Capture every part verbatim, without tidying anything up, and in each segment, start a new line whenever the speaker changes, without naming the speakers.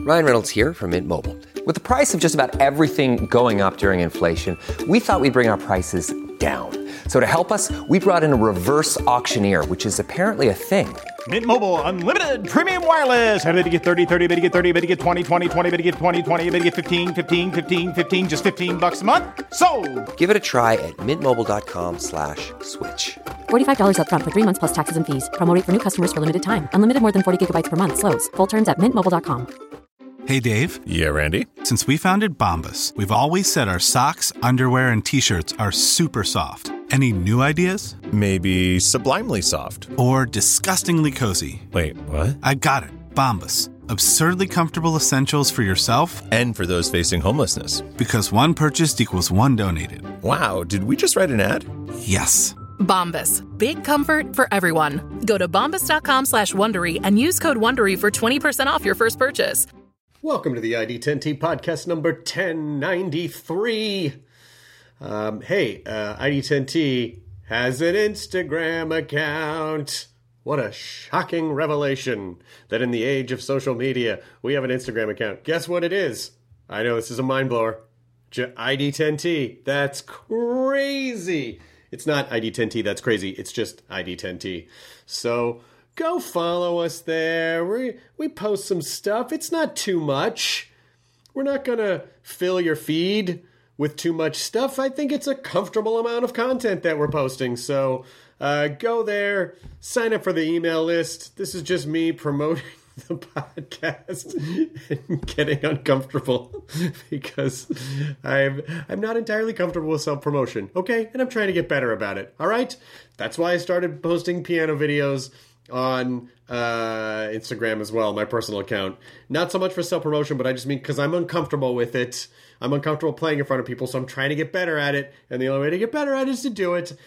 Ryan Reynolds here from Mint Mobile. With the price of just about everything going up during inflation, we thought we'd bring our prices down. So to help us, we brought in a reverse auctioneer, which is apparently a thing.
Mint Mobile Unlimited Premium Wireless. How to get thirty, thirty, bit to get thirty, bit to get twenty, twenty, twenty, bit to get twenty, twenty, bit to get fifteen, fifteen, fifteen, fifteen, just fifteen bucks a month? Sold!
Give it a try at mintmobile.com slash switch.
forty-five dollars up front for three months plus taxes and fees. Promo rate for new customers for limited time. Unlimited more than forty gigabytes per month. Slows full terms at mint mobile dot com.
Hey, Dave.
Yeah, Randy.
Since we founded Bombas, we've always said our socks, underwear, and T-shirts are super soft. Any new ideas?
Maybe sublimely soft.
Or disgustingly cozy.
Wait, what?
I got it. Bombas. Absurdly comfortable essentials for yourself
and for those facing homelessness.
Because one purchased equals one donated.
Wow, did we just write an ad?
Yes.
Bombas. Big comfort for everyone. Go to bombas.com slash Wondery and use code Wondery for twenty percent off your first purchase.
Welcome to the I D ten T podcast number ten ninety-three. Um, hey, uh, I D ten T has an Instagram account. What a shocking revelation that in the age of social media, we have an Instagram account. Guess what it is? I know this is a mind blower. J- I D ten T. That's crazy. It's not I D ten T, that's crazy. It's just I D ten T. So go follow us there. We we post some stuff. It's not too much. We're not going to fill your feed with too much stuff. I think it's a comfortable amount of content that we're posting. So uh, go there, sign up for the email list. This is just me promoting the podcast and getting uncomfortable because I'm I'm not entirely comfortable with self-promotion. Okay? And I'm trying to get better about it. All right? That's why I started posting piano videos on uh, Instagram as well, my personal account. Not so much for self-promotion, but I just mean because I'm uncomfortable with it. I'm uncomfortable playing in front of people, so I'm trying to get better at it, and the only way to get better at it is to do it.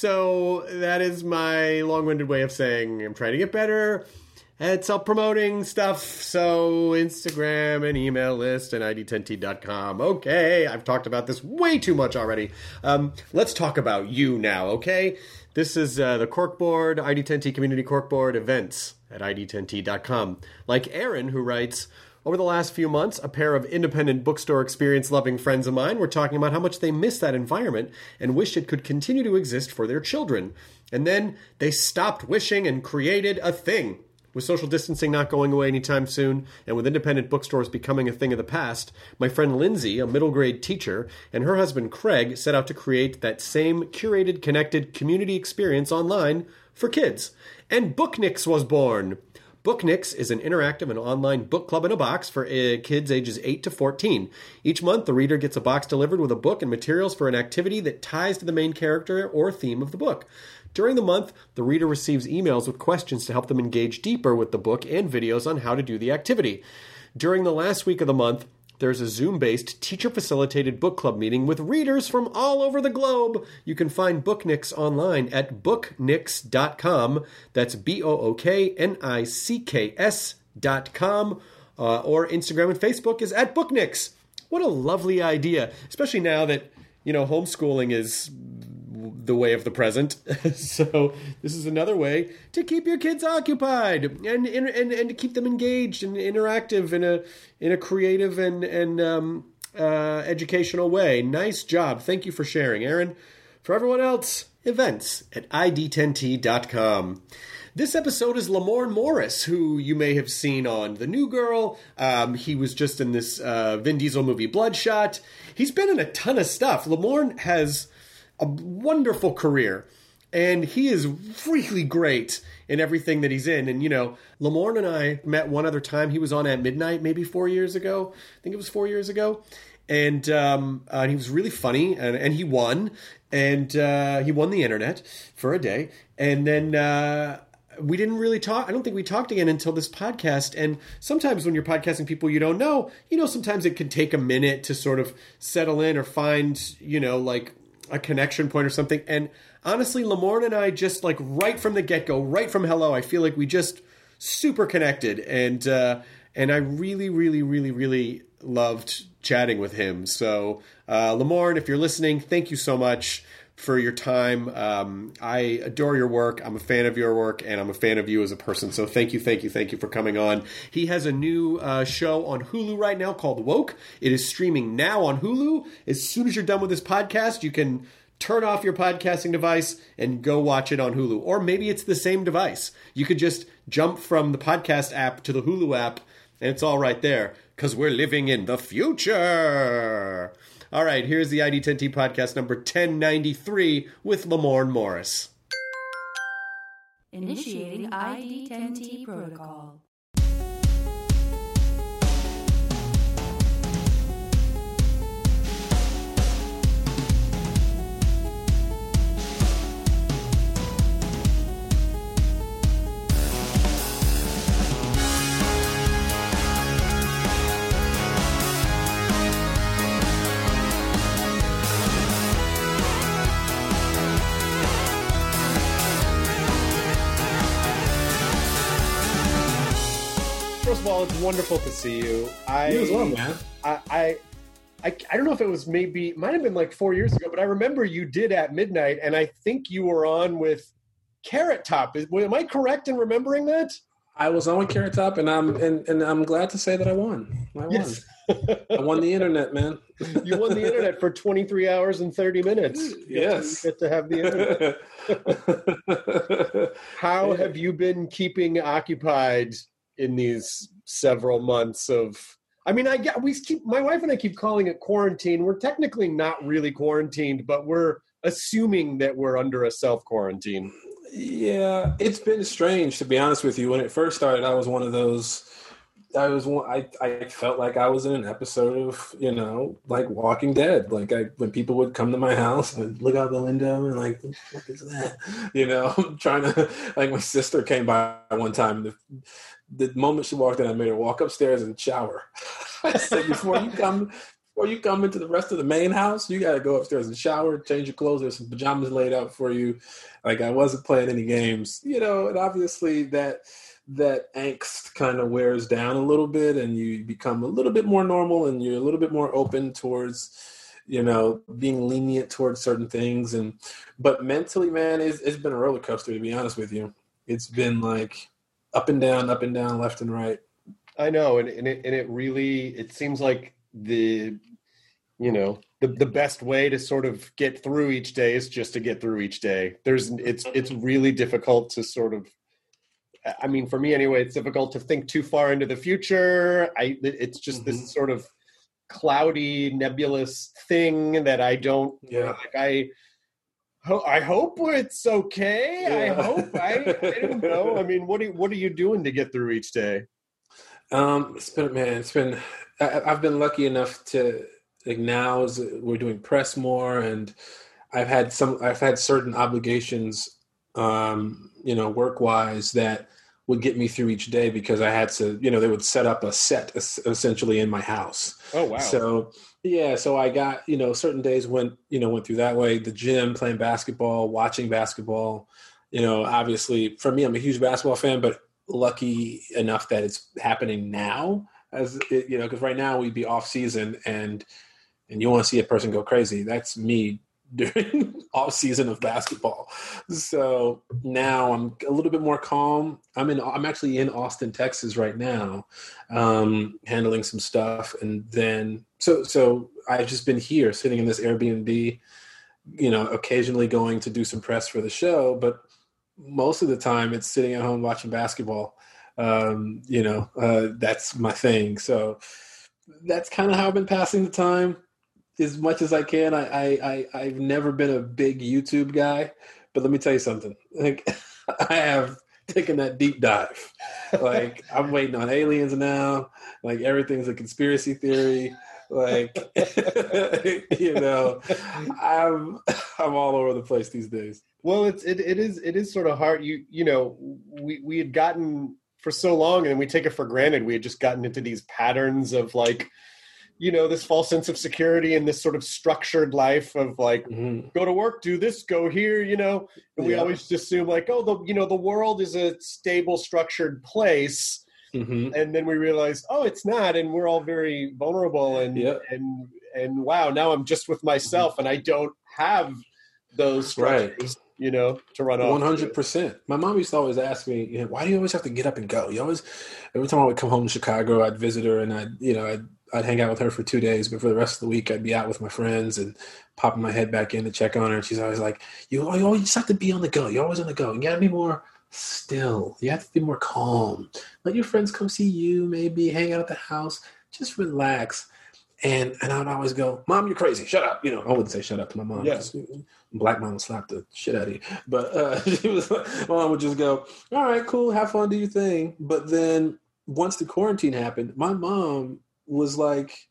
So that is my long-winded way of saying I'm trying to get better at self-promoting stuff. So Instagram and email list and I D ten T dot com. Okay, I've talked about this way too much already. Um, let's talk about you now, okay? This is uh, the Corkboard, I D ten T Community Corkboard events at I D ten T dot com. Like Aaron, who writes, over the last few months, a pair of independent bookstore experience-loving friends of mine were talking about how much they miss that environment and wish it could continue to exist for their children. And then they stopped wishing and created a thing. With social distancing not going away anytime soon, and with independent bookstores becoming a thing of the past, my friend Lindsay, a middle grade teacher, and her husband Craig set out to create that same curated, connected community experience online for kids. And Booknix was born. Booknix is an interactive and online book club in a box for uh, kids ages eight to fourteen. Each month, the reader gets a box delivered with a book and materials for an activity that ties to the main character or theme of the book. During the month, the reader receives emails with questions to help them engage deeper with the book and videos on how to do the activity. During the last week of the month, there's a Zoom-based teacher-facilitated book club meeting with readers from all over the globe. You can find Booknix online at booknix dot com. That's B O O K N I C K S dot com. Uh, or Instagram and Facebook is at Booknix. What a lovely idea, especially now that, you know, homeschooling is the way of the present. So this is another way to keep your kids occupied and and, and to keep them engaged and interactive in a in a creative and and um, uh, educational way. Nice job. Thank you for sharing, Aaron. For everyone else, events at I D ten T dot com. This episode is Lamorne Morris, who you may have seen on The New Girl. Um, he was just in this uh, Vin Diesel movie Bloodshot. He's been in a ton of stuff. Lamorne has a wonderful career, and he is really great in everything that he's in. And, you know, Lamorne and I met one other time. He was on At Midnight maybe four years ago. I think it was four years ago. And, um, uh, and he was really funny, and, and he won. And uh, he won the internet for a day. And then uh, we didn't really talk. I don't think we talked again until this podcast. And sometimes when you're podcasting people you don't know, you know, sometimes it can take a minute to sort of settle in or find, you know, like a connection point or something. And honestly, Lamorne and I just like right from the get-go, right from hello, I feel like we just super connected. And uh, and I really, really, really, really loved chatting with him. So uh, Lamorne, if you're listening, thank you so much for your time. Um, I adore your work. I'm a fan of your work, and I'm a fan of you as a person. So thank you, thank you, thank you for coming on. He has a new uh, show on Hulu right now called Woke. It is streaming now on Hulu. As soon as you're done with this podcast, you can turn off your podcasting device and go watch it on Hulu. Or maybe it's the same device. You could just jump from the podcast app to the Hulu app, and it's all right there, because we're living in the future. All right, here's the I D ten T podcast number ten ninety-three with Lamorne Morris.
Initiating I D ten T protocol.
First of all, it's wonderful to see you. I,
you as well, man.
I, I, I, I don't know if it was maybe, it might have been like four years ago, but I remember you did At Midnight, and I think you were on with Carrot Top. Is, am I correct in remembering that?
I was on with Carrot Top, and I'm and, and I'm glad to say that I won. I won. Yes. I won the internet, man.
You won the internet for twenty-three hours and thirty minutes. You
yes.
Get to, you get to have the internet. How have you been keeping occupied in these several months of, I mean, I get, we keep, my wife and I keep calling it quarantine. We're technically not really quarantined, but we're assuming that we're under a self-quarantine.
Yeah, it's been strange, to be honest with you. When it first started, I was one of those, I was one, I, I felt like I was in an episode of, you know, like Walking Dead. Like I, when people would come to my house and look out the window and like, what is that? You know, I'm trying to, like my sister came by one time. The, the moment she walked in, I made her walk upstairs and shower. I said, before you come, before you come into the rest of the main house, you got to go upstairs and shower, change your clothes. There's some pajamas laid out for you. Like I wasn't playing any games, you know, and obviously that, that angst kind of wears down a little bit and you become a little bit more normal and you're a little bit more open towards, you know, being lenient towards certain things. And, but mentally, man, it's, it's been a roller coaster, to be honest with you. It's been like up and down, up and down, left and right.
I know. And, and it, and it really, it seems like the, you know, the, the best way to sort of get through each day is just to get through each day. There's, it's, it's really difficult to sort of, I mean, for me anyway, it's difficult to think too far into the future. I, it's just mm-hmm. this sort of cloudy, nebulous thing that I don't,
yeah.
like I, ho- I hope it's okay. Yeah. I hope, I, I don't know. I mean, what are, what are you doing to get through each day?
Um, it's been, man, it's been, I, I've been lucky enough to, like now is we're doing press more and I've had some, I've had certain obligations, um, you know, work wise that would get me through each day because I had to, you know, they would set up a set essentially in my house.
Oh, wow.
So, yeah. So I got, you know, certain days went, you know, went through that way, the gym, playing basketball, watching basketball, you know, obviously for me, I'm a huge basketball fan, but lucky enough that it's happening now as it, you know, cause right now we'd be off season and, and you want to see a person go crazy. That's me during off season of basketball. So now I'm a little bit more calm. I'm in, I'm actually in Austin, Texas right now, um, handling some stuff. And then, so, so I've just been here sitting in this Airbnb, you know, occasionally going to do some press for the show, but most of the time it's sitting at home watching basketball. Um, you know, uh, that's my thing. So that's kind of how I've been passing the time. As much as I can. I, I, I, I've never been a big YouTube guy, but let me tell you something. Like, I have taken that deep dive. Like, I'm waiting on aliens now. Like, everything's a conspiracy theory. Like, you know, I'm I'm all over the place these days.
Well, it's it, it is it is sort of hard. You you know, we we had gotten for so long, and we take it for granted. We had just gotten into these patterns of like, you know, this false sense of security and this sort of structured life of like, mm-hmm. go to work, do this, go here, you know, and we yeah. always just assume like, oh, the, you know, the world is a stable, structured place. Mm-hmm. And then we realize, oh, it's not. And we're all very vulnerable and, yep. and, and wow, now I'm just with myself and I don't have those structures, right. you know, to run off.
one hundred percent. My mom used to always ask me, you know, why do you always have to get up and go? You always, every time I would come home to Chicago, I'd visit her and I'd, you know, I'd, I'd hang out with her for two days, but for the rest of the week, I'd be out with my friends and popping my head back in to check on her. And she's always like, you, you always have to be on the go. You're always on the go. You got to be more still. You have to be more calm. Let your friends come see you, maybe hang out at the house. Just relax. And and I would always go, Mom, you're crazy. Shut up. You know, I wouldn't say shut up to my mom.
Yeah.
Black mom would slap the shit out of you. But uh, she was, my mom would just go, all right, cool. Have fun. Do your thing. But then once the quarantine happened, my mom was like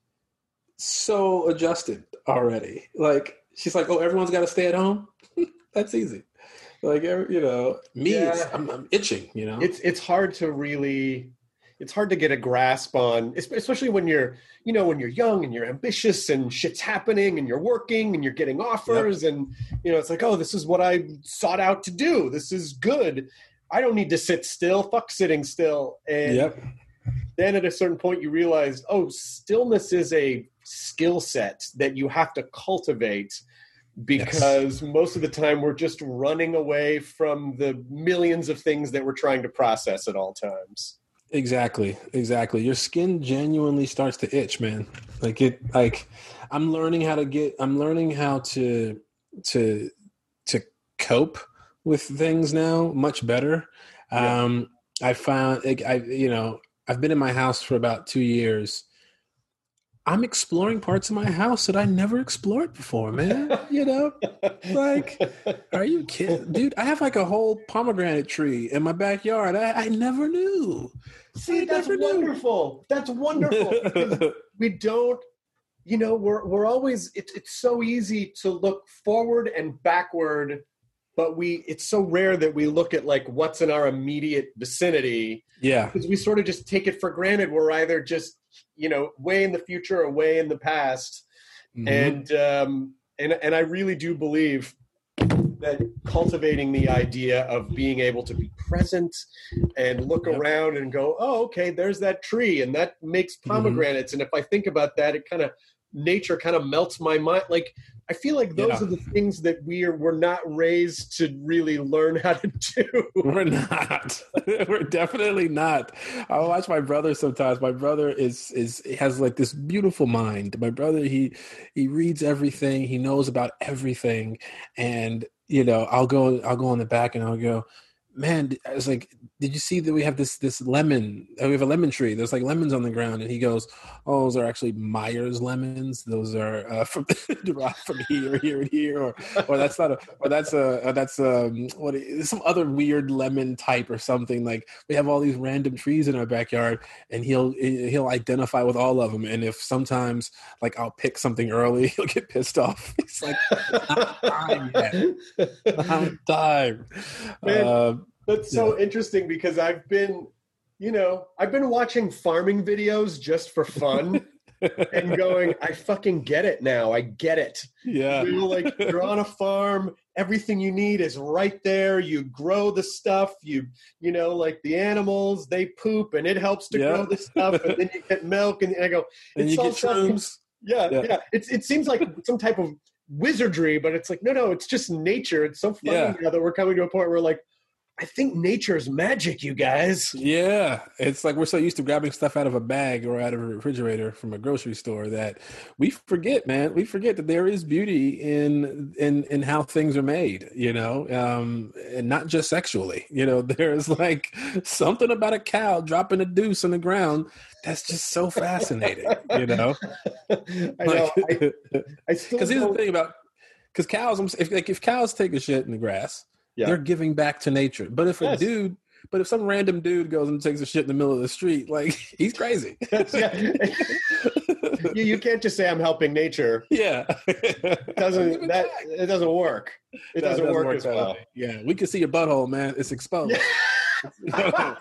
so adjusted already. Like, she's like, oh, everyone's got to stay at home? That's easy. Like, you know, me, yeah. I'm, I'm itching, you know?
It's it's hard to really... It's hard to get a grasp on, especially when you're, you know, when you're young and you're ambitious and shit's happening and you're working and you're getting offers yep. and, you know, it's like, oh, this is what I sought out to do. This is good. I don't need to sit still. Fuck sitting still. And
yep.
then at a certain point you realize, oh, stillness is a skill set that you have to cultivate because yes. most of the time we're just running away from the millions of things that we're trying to process at all times.
Exactly. Exactly. Your skin genuinely starts to itch, man. Like it, like I'm learning how to get, I'm learning how to, to, to cope with things now much better. Yeah. Um, I found, like, I, you know, I've been in my house for about two years. I'm exploring parts of my house that I never explored before, man. You know, like, are you kidding? Dude, I have like a whole pomegranate tree in my backyard. I, I never knew.
See,
I
that's
never
wonderful. Knew. That's wonderful. We don't, you know, we're we're always, it's it's so easy to look forward and backward, but we, it's so rare that we look at like what's in our immediate vicinity.
Yeah.
Because we sort of just take it for granted. We're either just, you know, way in the future or way in the past. Mm-hmm. And, um, and, and I really do believe that cultivating the idea of being able to be present and look yep. around and go, oh, okay, there's that tree and that makes pomegranates. Mm-hmm. And if I think about that, it kind of, nature kind of melts my mind. Like, I feel like those yeah. are the things that we are, we're not raised to really learn how to do.
We're not. We're definitely not. I watch my brother sometimes. My brother is is has like this beautiful mind. My brother, he he reads everything. He knows about everything. And, you know, I'll go I'll go on the back and I'll go, man, I was like, did you see that we have this this lemon? We have a lemon tree. There's like lemons on the ground. And he goes, oh, those are actually Myers lemons. Those are uh, from derived from here, here, and here. Or, or that's not a, or that's a, that's um, what is some other weird lemon type or something. Like we have all these random trees in our backyard, and he'll he'll identify with all of them. And if sometimes like I'll pick something early, he'll get pissed off. He's like, not time yet, not time.
Man. Uh, That's so yeah. interesting because I've been, you know, I've been watching farming videos just for fun and going, I fucking get it now. I get it.
Yeah.
You know, like you're on a farm. Everything you need is right there. You grow the stuff. You, you know, like the animals, they poop and it helps to yeah. grow the stuff. And then you get milk and I go,
and
it's
you
all
get shrooms.
Yeah, yeah. yeah. It's, it seems like some type of wizardry, but it's like, no, no, it's just nature. It's so funny yeah. now that we're coming to a point where like, I think nature's magic, you guys.
Yeah. It's like we're so used to grabbing stuff out of a bag or out of a refrigerator from a grocery store that we forget, man. We forget that there is beauty in in in how things are made, you know, um, and not just sexually. You know, there's like something about a cow dropping a deuce on the ground that's just so fascinating, you know?
I know.
Like,
I, I still
Because here's the thing about, because cows, if like if cows take a shit in the grass, yeah. they're giving back to nature. But if yes. a dude, but if some random dude goes and takes a shit in the middle of the street, like he's crazy.
you, you can't just say I'm helping nature.
Yeah,
it doesn't that it doesn't work. It no, doesn't, it doesn't work, work as well. Way.
Yeah, we can see your butthole, man. It's exposed.
Yeah.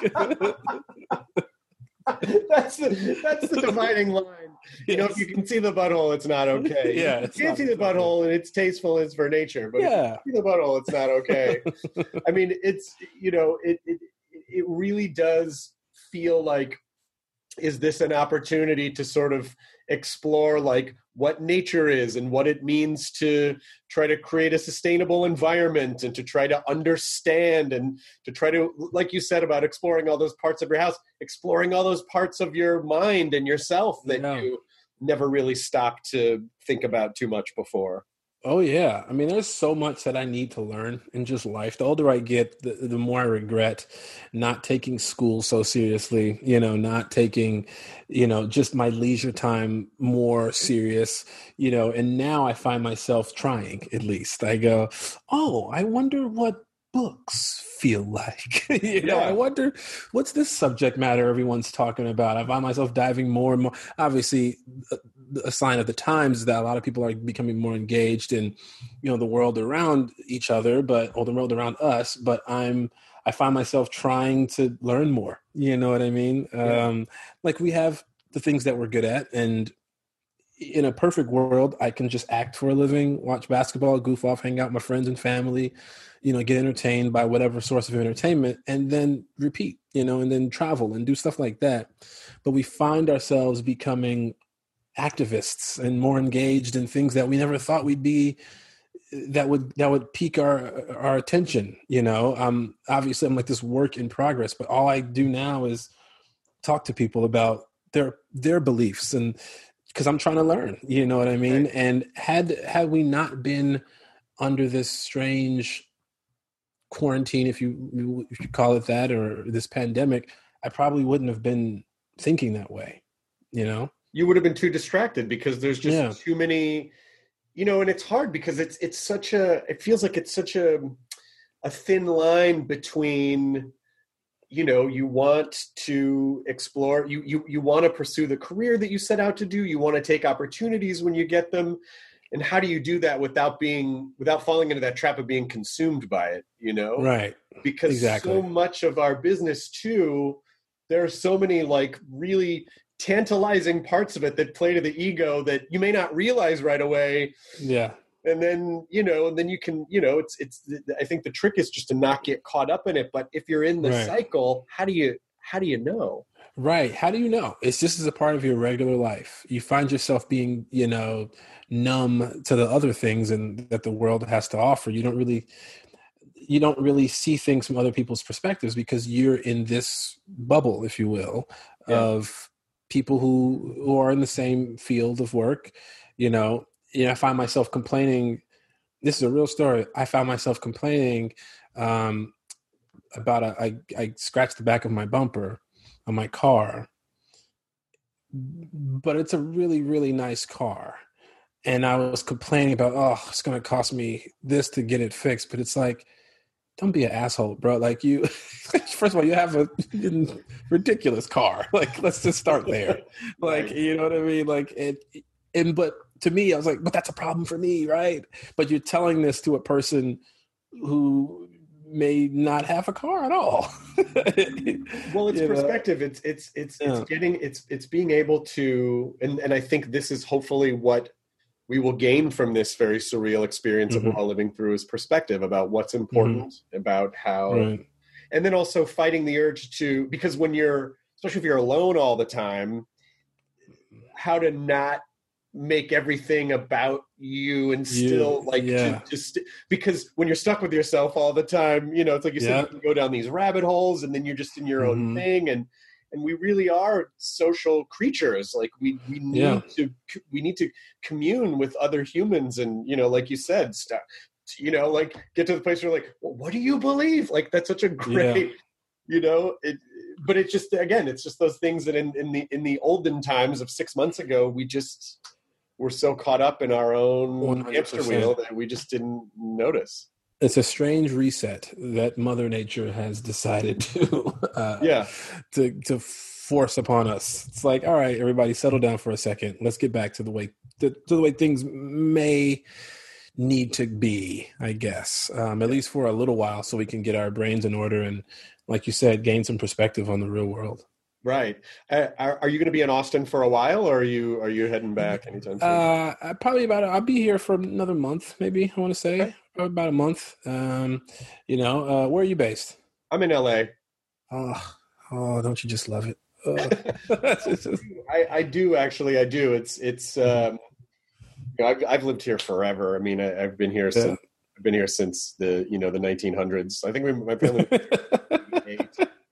that's the that's the dividing line. You yes. know, if you can see the butthole, it's not okay.
Yeah,
you can't see the butthole, and it's tasteful, it's for nature. But
yeah.
if you see the butthole, it's not okay. I mean, it's you know, it it it really does feel like is this an opportunity to sort of explore like what nature is and what it means to try to create a sustainable environment and to try to understand and to try to, like you said about exploring all those parts of your house, exploring all those parts of your mind and yourself that
Yeah.
you never really stopped to think about too much before.
Oh yeah. I mean, there's so much that I need to learn in just life. The older I get, the, the more I regret not taking school so seriously, you know, not taking, you know, just my leisure time more serious, you know, and now I find myself trying, at least. I go, oh, I wonder what books feel like. you know,
Yeah.
I wonder what's this subject matter everyone's talking about. I find myself diving more and more. Obviously, a, a sign of the times is that a lot of people are becoming more engaged in, you know, the world around each other, but or the world around us. But I'm I find myself trying to learn more. You know what I mean?
Yeah.
Um, like we have the things that we're good at, and in a perfect world, I can just act for a living, watch basketball, goof off, hang out with my friends and family, you know, get entertained by whatever source of entertainment, and then repeat, you know, and then travel and do stuff like that. But we find ourselves becoming activists and more engaged in things that we never thought we'd be, that would that would pique our our attention, you know. Um, obviously, I'm like this work in progress, but all I do now is talk to people about their their beliefs, and because I'm trying to learn, you know what I mean?
Right.
And had had we not been under this strange quarantine, if you if you call it that, or this pandemic, I probably wouldn't have been thinking that way, you know?
You would have been too distracted because there's just
Yeah.
too many, you know, and it's hard because it's it's such a, it feels like it's such a a thin line between, you know, you want to explore, you you you want to pursue the career that you set out to do, you want to take opportunities when you get them, and how do you do that without being without falling into that trap of being consumed by it, you know?
Right.
Because
Exactly.
so much of our business too, there are so many like really tantalizing parts of it that play to the ego that you may not realize right away.
Yeah.
And then, you know, and then you can, you know, it's, it's, I think the trick is just to not get caught up in it. But if you're in the
Right.
cycle, how do you, how do you know?
Right. How do you know? It's just as a part of your regular life. You find yourself being, you know, numb to the other things and that the world has to offer. You don't really, you don't really see things from other people's perspectives because you're in this bubble, if you will,
Yeah.
of people who, who are in the same field of work. You know, you know, I find myself complaining. This is a real story. I found myself complaining um, about a, I, I scratched the back of my bumper on my car, but it's a really, really nice car. And I was complaining about, oh, it's going to cost me this to get it fixed. But it's like, don't be an asshole, bro. Like you, first of all, you have a ridiculous car. Like, let's just start there. Like,
Right.
you know what I mean? Like, it, and, but to me, I was like, but that's a problem for me, right? But you're telling this to a person who may not have a car at all.
Well, it's
You know?
perspective. It's, it's, it's,
Yeah.
it's getting, it's, it's being able to, and, and I think this is hopefully what we will gain from this very surreal experience
Mhm.
that we're all living through is perspective about what's important, about how,
Right.
and then also fighting the urge to, because when you're, especially if you're alone all the time, how to not make everything about you and
You-
still like
yeah.
to, just because when you're stuck with yourself all the time, you know, it's like you said,
Yeah.
you can go down these rabbit holes and then you're just in your own
Mhm.
thing. And, and we really are social creatures. Like we, we need
Yeah.
to, we need to commune with other humans. And, you know, like you said, stuff, you know, like get to the place where you're like, well, what do you believe? Like, that's such a great, you know, it, but it's just, again, it's just those things that in, in the, in the olden times of six months ago, we just were so caught up in our own
one hundred
hamster
percent.
wheel that we just didn't notice.
It's a strange reset that Mother Nature has decided to uh,
Yeah.
to to force upon us. It's like, all right, everybody, settle down for a second. Let's get back to the way to, to the way things may need to be, I guess, um, at least for a little while, so we can get our brains in order and, like you said, gain some perspective on the real world.
Right. Uh, are, are you going to be in Austin for a while, or are you are you heading back anytime soon?
Uh, I probably about I'll be here for another month, maybe. I want to say
Okay.
probably about a month. Um, you know, uh, where are you based?
I'm in L A.
Oh, oh, don't you just love it? Uh, just,
I, I do actually. I do. It's it's. Um, you know, I've I've lived here forever. I mean, I, I've been here
yeah.
since I've been here since the you know the nineteen hundreds. I think we, my family was eight,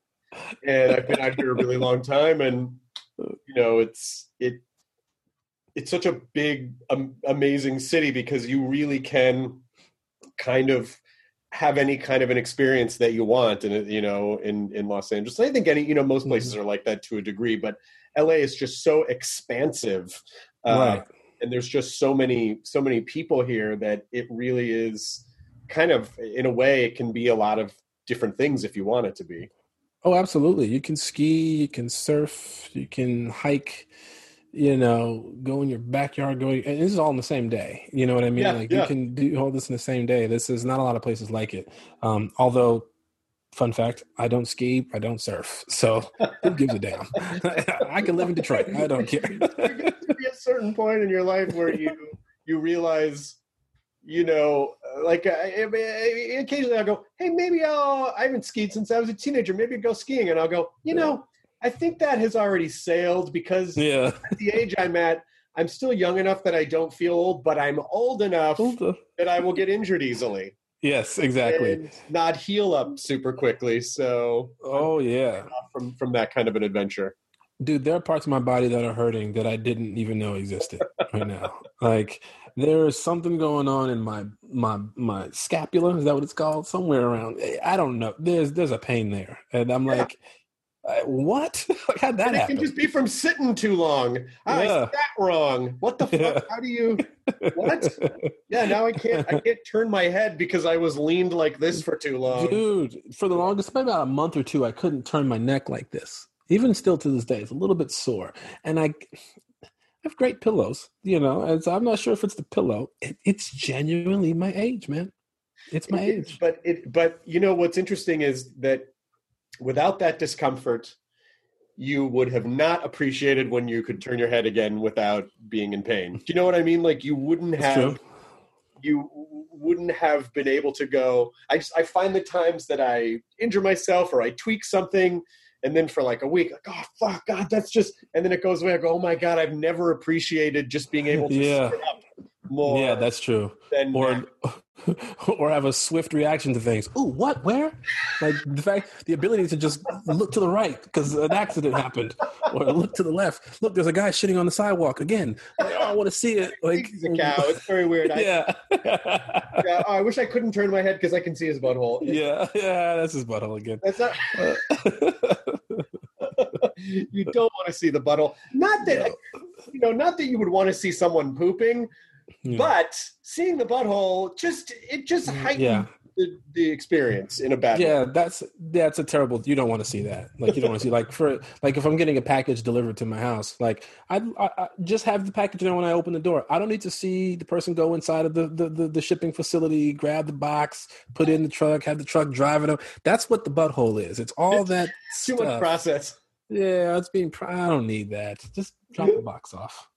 and I've been out here a really long time. And you know, it's it it's such a big, um, amazing city because you really can kind of have any kind of an experience that you want, and you know, in in Los Angeles, I think any you know most places are like that to a degree, but L A is just so expansive, uh,
right?
And there's just so many so many people here that it really is kind of, in a way, it can be a lot of different things if you want it to be.
Oh, absolutely! You can ski, you can surf, you can hike. You know, go in your backyard, go, and this is all in the same day. You know what I mean?
Yeah,
like
yeah.
you can do all this in the same day. This is not a lot of places like it. Um, although, fun fact, I don't ski, I don't surf. So who gives a damn? I can live in Detroit. I don't care.
There gets to be a certain point in your life where you you realize, you know, like uh, occasionally I'll go, hey, maybe I'll, I haven't skied since I was a teenager. Maybe I'll go skiing. And I'll go, you know, I think that has already sailed because
yeah.
at the age I'm at, I'm still young enough that I don't feel old, but I'm old enough that I will get injured easily.
Yes, exactly.
And not heal up super quickly. So,
oh yeah,
from from that kind of an adventure.
Dude, there are parts of my body that are hurting that I didn't even know existed right now. Like there is something going on in my my my scapula. Is that what it's called? Somewhere around. I don't know. There's there's a pain there, and I'm like. Yeah. Uh, what? Like, how'd that
and it
happen?
can just be from sitting too long. Oh, yeah. I sat wrong. What the fuck?
Yeah.
How do you? What? Yeah, now I can't. I can't turn my head because I was leaned like this for too long.
Dude, for the longest, maybe about a month or two, I couldn't turn my neck like this. Even still to this day, it's a little bit sore. And I have great pillows, you know. And so I'm not sure if it's the pillow. It, it's genuinely my age, man. It's my
it,
age.
But it. But you know what's interesting is that. Without that discomfort, you would have not appreciated when you could turn your head again without being in pain. Do you know what I mean? Like you wouldn't
That's
have,
true.
you wouldn't have been able to go. I, I find the times that I injure myself or I tweak something, and then for like a week, like, oh, fuck, God, that's just, and then it goes away. I go, oh my God, I've never appreciated just being able to
yeah.
sit up more.
Yeah, that's true.
Than
or, or have a swift reaction to things. Ooh, what? Where? Like the fact, the ability to just look to the right because an accident happened, or look to the left. Look, there's a guy shitting on the sidewalk again. Like, oh, I want to see it. Like
he's a cow. It's very weird. I,
yeah.
yeah. Oh, I wish I couldn't turn my head because I can see his butthole.
Yeah, yeah, that's his butthole again.
That's not. You don't want to see the butthole. Not that you know. Not that you would want to see someone pooping. Yeah. But seeing the butthole just it just heightens
yeah.
the, the experience in a bad
yeah
way.
that's that's a terrible you don't want to see that like you don't want to see like for like if I'm getting a package delivered to my house, like I, I, I just have the package there when I open the door. I don't need to see the person go inside of the, the the the shipping facility, grab the box, put it in the truck, have the truck drive it up. That's what the butthole is. It's all
it's
that
too
stuff.
much process.
Yeah, it's being I don't need that. Just drop the box off.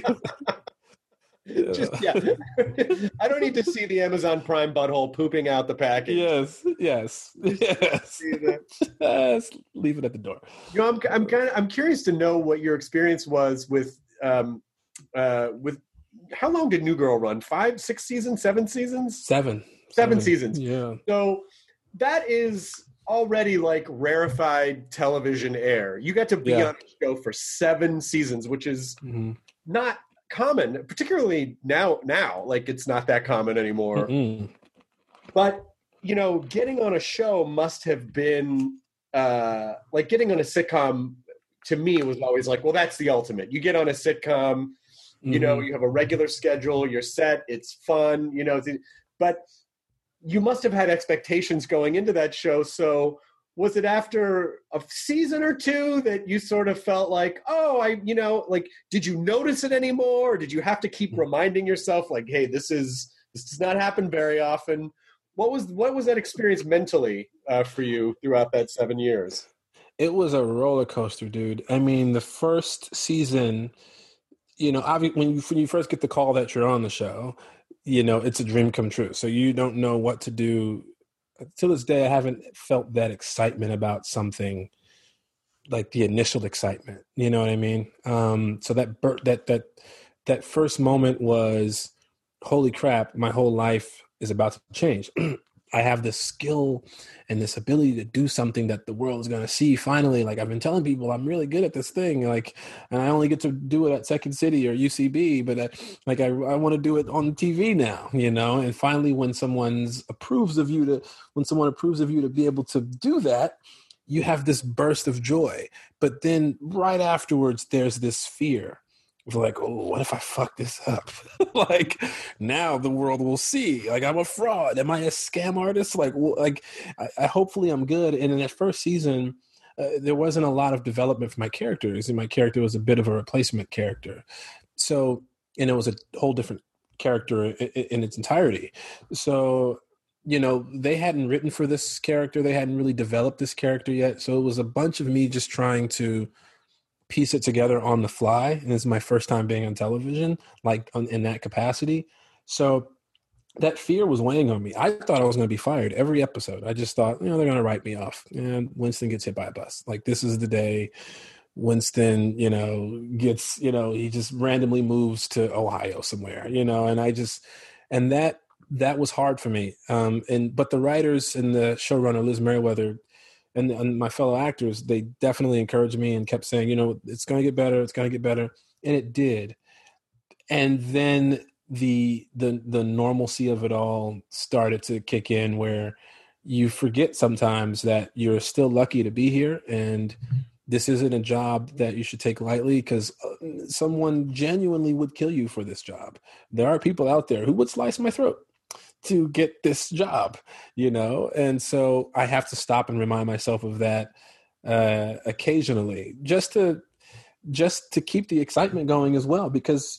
Yeah. Just yeah, I don't need to see the Amazon Prime butthole pooping out the package.
Yes, yes, yes. Just leave it at the door.
You know, I'm I'm kind of I'm curious to know what your experience was with um uh with how long did New Girl run? Five, six seasons, seven seasons,
seven,
seven, seven. seasons.
Yeah.
So that is already like rarefied television air. You got to be
yeah.
on a show for seven seasons, which is
mm-hmm.
not common, particularly now now like it's not that common anymore.
Mm-hmm.
But you know, getting on a show must have been uh like getting on a sitcom to me was always like, well, that's the ultimate. You get on a sitcom, you mm-hmm. know, you have a regular schedule, you're set, it's fun, you know, th- but you must have had expectations going into that show. So was it after a season or two that you sort of felt like, oh, I, you know, like, did you notice it anymore? Or did you have to keep reminding yourself like, hey, this is, this does not happen very often. What was, what was that experience mentally uh, for you throughout that seven years?
It was a roller coaster, dude. I mean, the first season, you know, obviously when you, when you first get the call that you're on the show, you know, it's a dream come true. So you don't know what to do. To this day, I haven't felt that excitement about something like the initial excitement. You know what I mean? Um, so that bur- that that that first moment was, holy crap! My whole life is about to change. I have this skill and this ability to do something that the world is going to see finally. Like I've been telling people I'm really good at this thing, like, and I only get to do it at Second City or U C B, but uh, like I, I want to do it on T V now, you know. And finally, when someone's approves of you to, when someone approves of you to be able to do that, you have this burst of joy. But then right afterwards, there's this fear. Like, oh, what if I fuck this up? Like, now the world will see. Like, I'm a fraud. Am I a scam artist? Like, well, like, I, I hopefully I'm good. And in that first season, uh, there wasn't a lot of development for my characters, and my character was a bit of a replacement character. So, and it was a whole different character in, in its entirety. So, you know, they hadn't written for this character. They hadn't really developed this character yet. So it was a bunch of me just trying to piece it together on the fly. And this is my first time being on television, like on, in that capacity. So that fear was weighing on me. I thought I was going to be fired every episode. I just thought, you know, they're going to write me off. And Winston gets hit by a bus. Like, this is the day Winston, you know, gets, you know, he just randomly moves to Ohio somewhere, you know, and I just, and that, that was hard for me. Um, and, but the writers and the showrunner, Liz Meriwether, And, and my fellow actors, they definitely encouraged me and kept saying, you know, it's going to get better. It's going to get better. And it did. And then the, the, the normalcy of it all started to kick in, where you forget sometimes that you're still lucky to be here. And this isn't a job that you should take lightly, because someone genuinely would kill you for this job. There are people out there who would slice my throat to get this job, you know? And so I have to stop and remind myself of that uh, occasionally, just to, just to keep the excitement going as well, because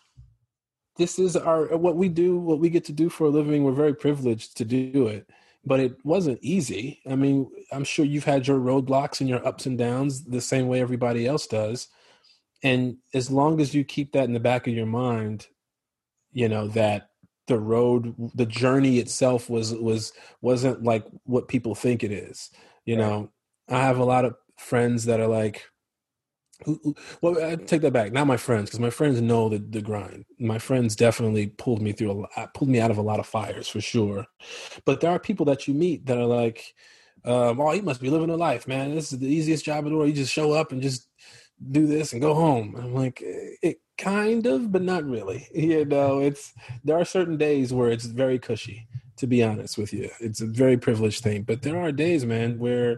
this is our, what we do, what we get to do for a living. We're very privileged to do it, but it wasn't easy. I mean, I'm sure you've had your roadblocks and your ups and downs the same way everybody else does. And as long as you keep that in the back of your mind, you know, that the road, the journey itself was, was, wasn't like what people think it is. You
Right.
know, I have a lot of friends that are like, who, who- well, I take that back. Not my friends, because my friends know the, the grind. My friends definitely pulled me through a lot, pulled me out of a lot of fires for sure. But there are people that you meet that are like, um, oh, you must be living a life, man. This is the easiest job in the world. You just show up and just do this and go home. I'm like, it kind of, but not really. You know, it's, there are certain days where it's very cushy, to be honest with you. It's a very privileged thing. But there are days, man, where,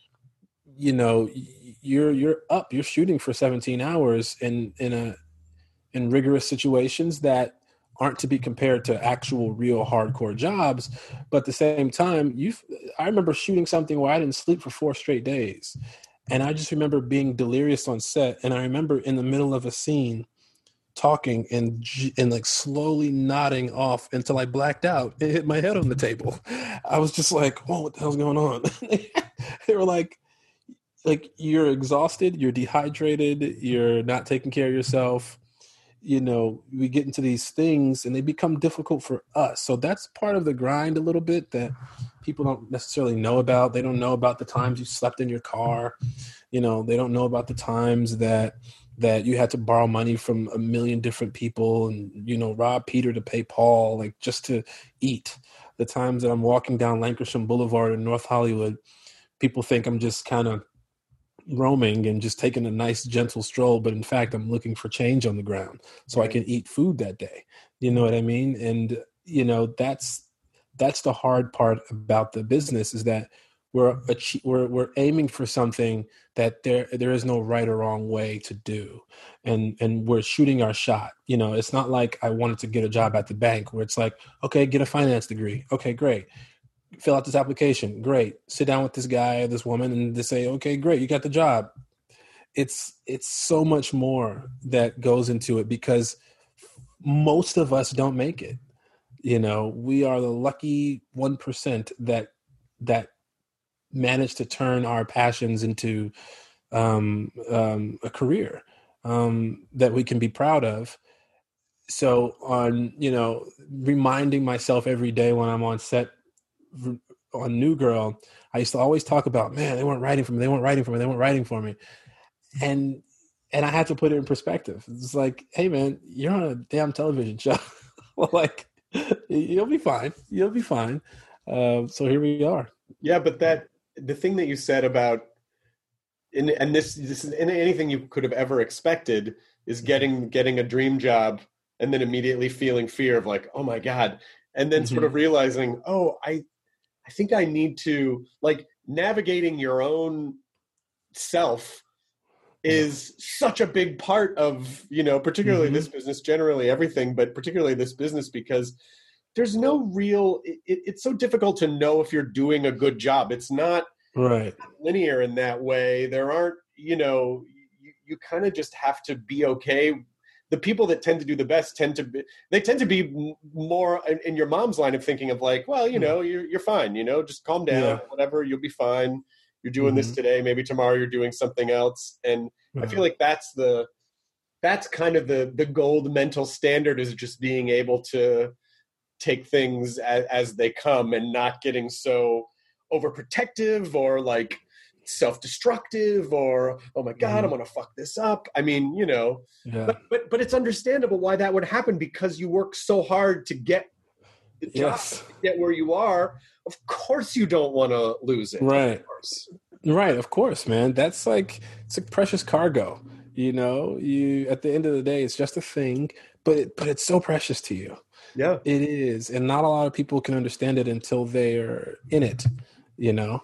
you know, you're, you're up, you're shooting for seventeen hours in, in a, in rigorous situations that aren't to be compared to actual real hardcore jobs. But at the same time, you, I remember shooting something where I didn't sleep for four straight days. And I just remember being delirious on set. And I remember in the middle of a scene talking and and like slowly nodding off until I blacked out and hit my head on the table. I was just like, oh, what the hell's going on? They were like, like, you're exhausted, you're dehydrated, you're not taking care of yourself. You know, we get into these things and they become difficult for us. So that's part of the grind a little bit that people don't necessarily know about. They don't know about the times you slept in your car. You know, they don't know about the times that that you had to borrow money from a million different people and, you know, rob Peter to pay Paul, like just to eat. The times that I'm walking down Lankershim Boulevard in North Hollywood, people think I'm just kind of roaming and just taking a nice gentle stroll, but in fact I'm looking for change on the ground so I can eat food that day. You know what I mean? And you know, that's that's the hard part about the business, is that we're we're we're aiming for something that there there is no right or wrong way to do, and and we're shooting our shot. You know, it's not like I wanted to get a job at the bank where it's like, okay, get a finance degree, okay, great. Fill out this application. Great. Sit down with this guy or this woman and they say, okay, great. You got the job. It's, it's so much more that goes into it, because most of us don't make it. You know, we are the lucky one percent that, that manage to turn our passions into um, um, a career um, that we can be proud of. So on, you know, reminding myself every day when I'm on set, on New Girl, I used to always talk about, man, they weren't writing for me. They weren't writing for me. They weren't writing for me. And, and I had to put it in perspective. It's like, hey man, you're on a damn television show. Well, like, you'll be fine. You'll be fine. Uh, so here we are.
Yeah. But that, the thing that you said about, and, and this, this is anything you could have ever expected is getting, getting a dream job and then immediately feeling fear of like, oh my God. And then mm-hmm. sort of realizing, oh, I, I think I need to, like, navigating your own self is yeah. such a big part of, you know, particularly mm-hmm. this business, generally everything, but particularly this business, because there's no real, it, it's so difficult to know if you're doing a good job. It's not
right
linear in that way. There aren't, you know, you, you kind of just have to be okay. The people that tend to do the best tend to be, they tend to be more in, in your mom's line of thinking of like, well, you know, you're, you're fine, you know, just calm down, yeah. whatever, you'll be fine. You're doing mm-hmm. this today. Maybe tomorrow you're doing something else. And mm-hmm. I feel like that's the, that's kind of the, the gold mental standard, is just being able to take things as, as they come and not getting so overprotective or like self-destructive or, oh my God, mm. I'm going to fuck this up. I mean, you know, yeah. but, but, but it's understandable why that would happen, because you work so hard to get the job,
yes.
to get where you are. Of course you don't want to lose it.
Right. Of course. Right. Of course, man. That's like, it's like precious cargo, you know, you, at the end of the day, it's just a thing, but it, but it's so precious to you.
Yeah,
it is. And not a lot of people can understand it until they're in it. You know,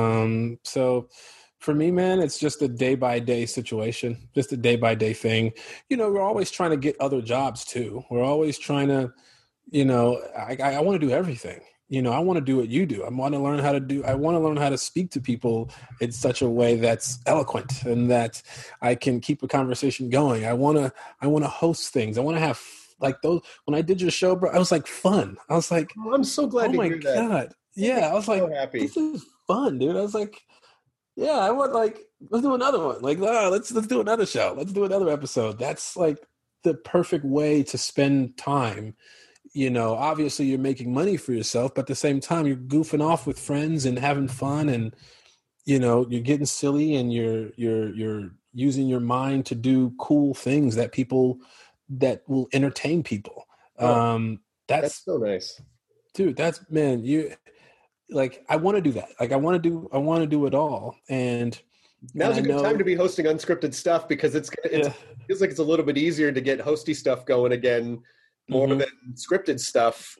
um, so for me, man, it's just a day by day situation, just a day by day thing. You know, we're always trying to get other jobs too. We're always trying to, you know, I, I want to do everything. You know, I want to do what you do. I want to learn how to do, I want to learn how to speak to people in such a way that's eloquent and that I can keep a conversation going. I want to, I want to host things. I want to have like those, when I did your show, bro, I was like fun. I was like,
oh, I'm so glad
oh
to
my
hear that.
God. Yeah, I was like,
so happy.
This is fun, dude. I was like, yeah, I want like, let's do another one. Like, oh, let's let's do another show. Let's do another episode. That's like the perfect way to spend time. You know, obviously you're making money for yourself, but at the same time you're goofing off with friends and having fun, and you know, you're getting silly and you're you're you're using your mind to do cool things that people that will entertain people.
Oh,
um, that's,
that's so nice,
dude. That's man, you. Like, I want to do that. Like, I want to do, I want to do it all. And
now's
and
a good
know,
time to be hosting unscripted stuff, because it's, it's
yeah.
it feels like it's a little bit easier to get hosty stuff going again, more mm-hmm. than scripted stuff,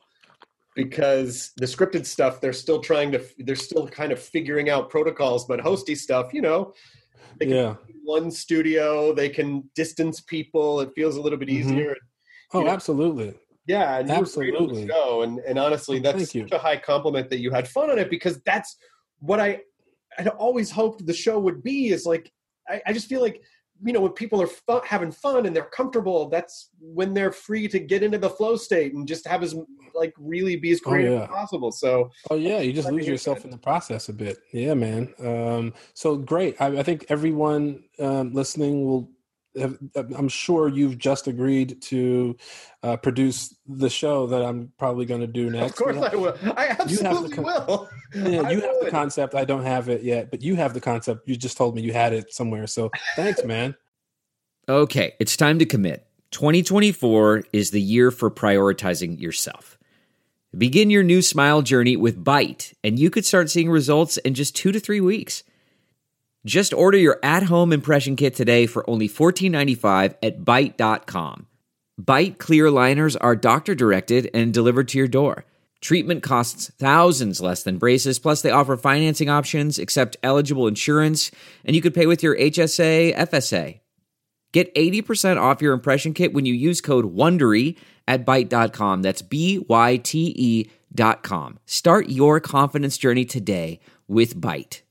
because the scripted stuff, they're still trying to, they're still kind of figuring out protocols, but hosty stuff, you know, they can
yeah.
one studio, they can distance people. It feels a little bit easier.
Mm-hmm. Oh,
you know,
absolutely.
Yeah, and
absolutely.
You were great on the show, and and honestly, that's such
you.
a high compliment that you had fun on it, because that's what I I'd always hoped the show would be. Is like I, I just feel like, you know, when people are fu- having fun and they're comfortable, that's when they're free to get into the flow state and just have as like really be as creative oh, yeah. as possible. So
oh yeah, you just lose yourself in the process a bit. Yeah, man. Um, so great. I, I think everyone um, listening will. I'm sure you've just agreed to uh, produce the show that I'm probably going to do next.
Of course I will. I absolutely
you have the con-
will.
Yeah, you have the concept. I don't have it yet, but you have the concept. You just told me you had it somewhere. So thanks, man.
Okay, it's time to commit. twenty twenty-four is the year for prioritizing yourself. Begin your new smile journey with Byte, and you could start seeing results in just two to three weeks. Just order your at-home impression kit today for only fourteen ninety-five at byte dot com. Byte clear aligners are doctor-directed and delivered to your door. Treatment costs thousands less than braces, plus they offer financing options, accept eligible insurance, and you could pay with your H S A, F S A. Get eighty percent off your impression kit when you use code WONDERY at byte dot com. That's B Y T E dot com. Start your confidence journey today with Byte.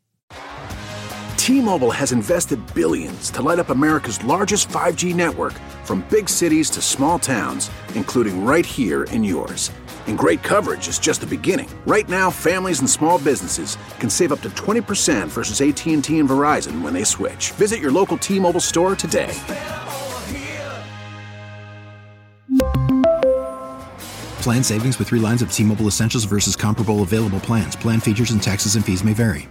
T-Mobile has invested billions to light up America's largest five G network, from big cities to small towns, including right here in yours. And great coverage is just the beginning. Right now, families and small businesses can save up to twenty percent versus A T and T and Verizon when they switch. Visit your local T-Mobile store today.
Plan savings with three lines of T-Mobile Essentials versus comparable available plans. Plan features and taxes and fees may vary.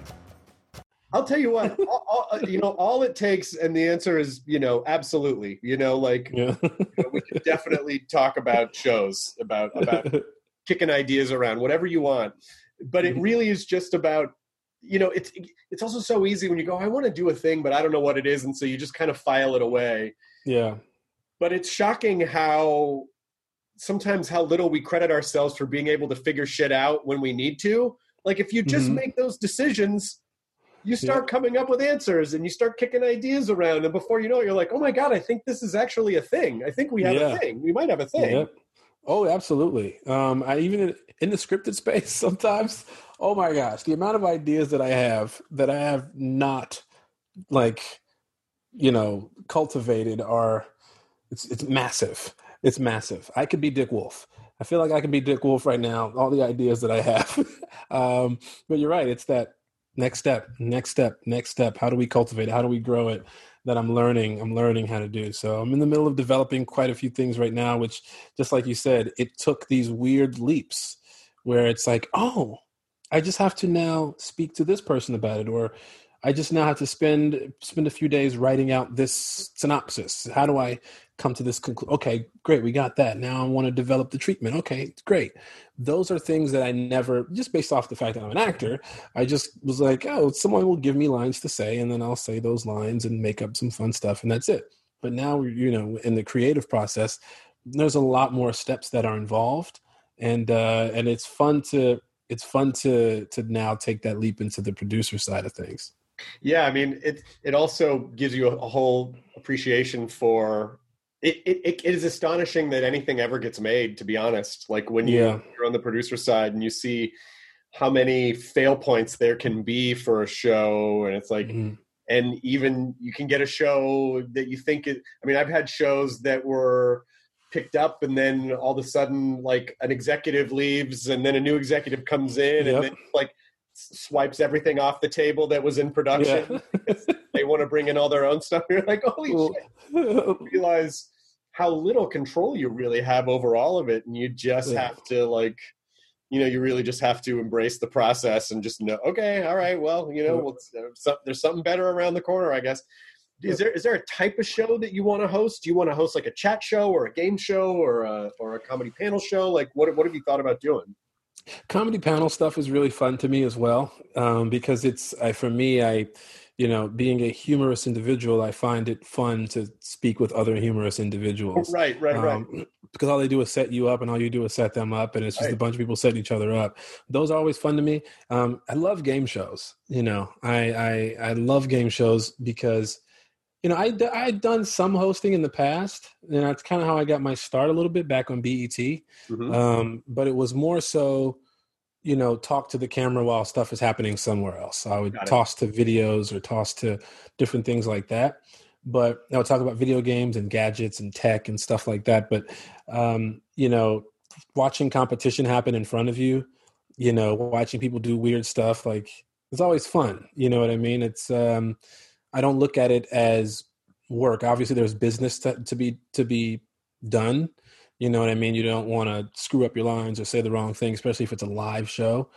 I'll tell you what, all, all, you know, all it takes, and the answer is, you know, absolutely. You know, like, yeah. you know, we can definitely talk about shows, about about kicking ideas around, whatever you want. But it really is just about, you know, it's it's also so easy when you go, I want to do a thing, but I don't know what it is. And so you just kind of file it away.
Yeah.
But it's shocking how sometimes how little we credit ourselves for being able to figure shit out when we need to. Like if you just mm-hmm. make those decisions, you start yeah. coming up with answers and you start kicking ideas around. And before you know it, you're like, oh my God, I think this is actually a thing. I think we have yeah. a thing. We might have a thing.
Yeah. Oh, absolutely. Um, I even in, in the scripted space sometimes, oh my gosh, the amount of ideas that I have that I have not like, you know, cultivated are, it's it's massive. It's massive. I could be Dick Wolf. I feel like I can be Dick Wolf right now, all the ideas that I have. um, but you're right. It's that next step, next step, next step. How do we cultivate it? How do we grow it? That I'm learning, I'm learning how to do. So I'm in the middle of developing quite a few things right now, which just like you said, it took these weird leaps where it's like, oh, I just have to now speak to this person about it. Or I just now have to spend, spend a few days writing out this synopsis. How do I come to this conclusion? Okay, great. We got that. Now I want to develop the treatment. Okay, great. Those are things that I never, just based off the fact that I'm an actor, I just was like, oh, someone will give me lines to say, and then I'll say those lines and make up some fun stuff, and that's it. But now, you know, in the creative process, there's a lot more steps that are involved, and uh, and it's fun to it's fun to to now take that leap into the producer side of things.
Yeah, I mean, it it also gives you a, a whole appreciation for. It, it it is astonishing that anything ever gets made, to be honest. Like when you, yeah. you're on the producer side and you see how many fail points there can be for a show, and it's like, mm-hmm. and even you can get a show that you think it, I mean, I've had shows that were picked up and then all of a sudden like an executive leaves and then a new executive comes in yep. and then like swipes everything off the table that was in production. Yeah. They want to bring in all their own stuff. You're like, holy cool. shit. You realize how little control you really have over all of it. And you just yeah. have to like, you know, you really just have to embrace the process and just know, okay, all right, well, you know, well, there's something better around the corner, I guess. Is there is there a type of show that you want to host? Do you want to host like a chat show or a game show or a, or a comedy panel show? Like what what have you thought about doing?
Comedy panel stuff is really fun to me as well, um, because it's I, for me, I, you know, being a humorous individual, I find it fun to speak with other humorous individuals.
Right, right, right.
Um, because all they do is set you up, and all you do is set them up, and it's just right. a bunch of people setting each other up. Those are always fun to me. Um, I love game shows. You know, I I, I love game shows because. You know, I I'd done some hosting in the past, and that's kind of how I got my start a little bit back on B E T. Mm-hmm. Um, but it was more so, you know, talk to the camera while stuff is happening somewhere else. I would toss to videos or toss to different things like that. But I would talk about video games and gadgets and tech and stuff like that. But, um, you know, watching competition happen in front of you, you know, watching people do weird stuff, like it's always fun. You know what I mean? It's um, I don't look at it as work. Obviously, there's business to, to be to be done. You know what I mean? You don't want to screw up your lines or say the wrong thing, especially if it's a live show.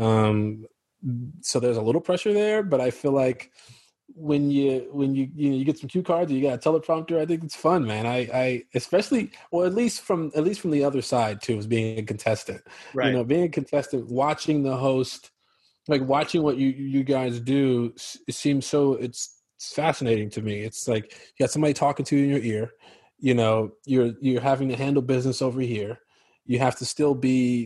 Um, so there's a little pressure there, but I feel like when you when you you know you get some cue cards, or you got a teleprompter, I think it's fun, man. I, I especially well at least from at least from the other side too, as being a contestant. Right. You know, being a contestant, watching the host, like watching what you you guys do, it seems so it's. It's fascinating to me. It's like you got somebody talking to you in your ear. You know, you're you're having to handle business over here. You have to still be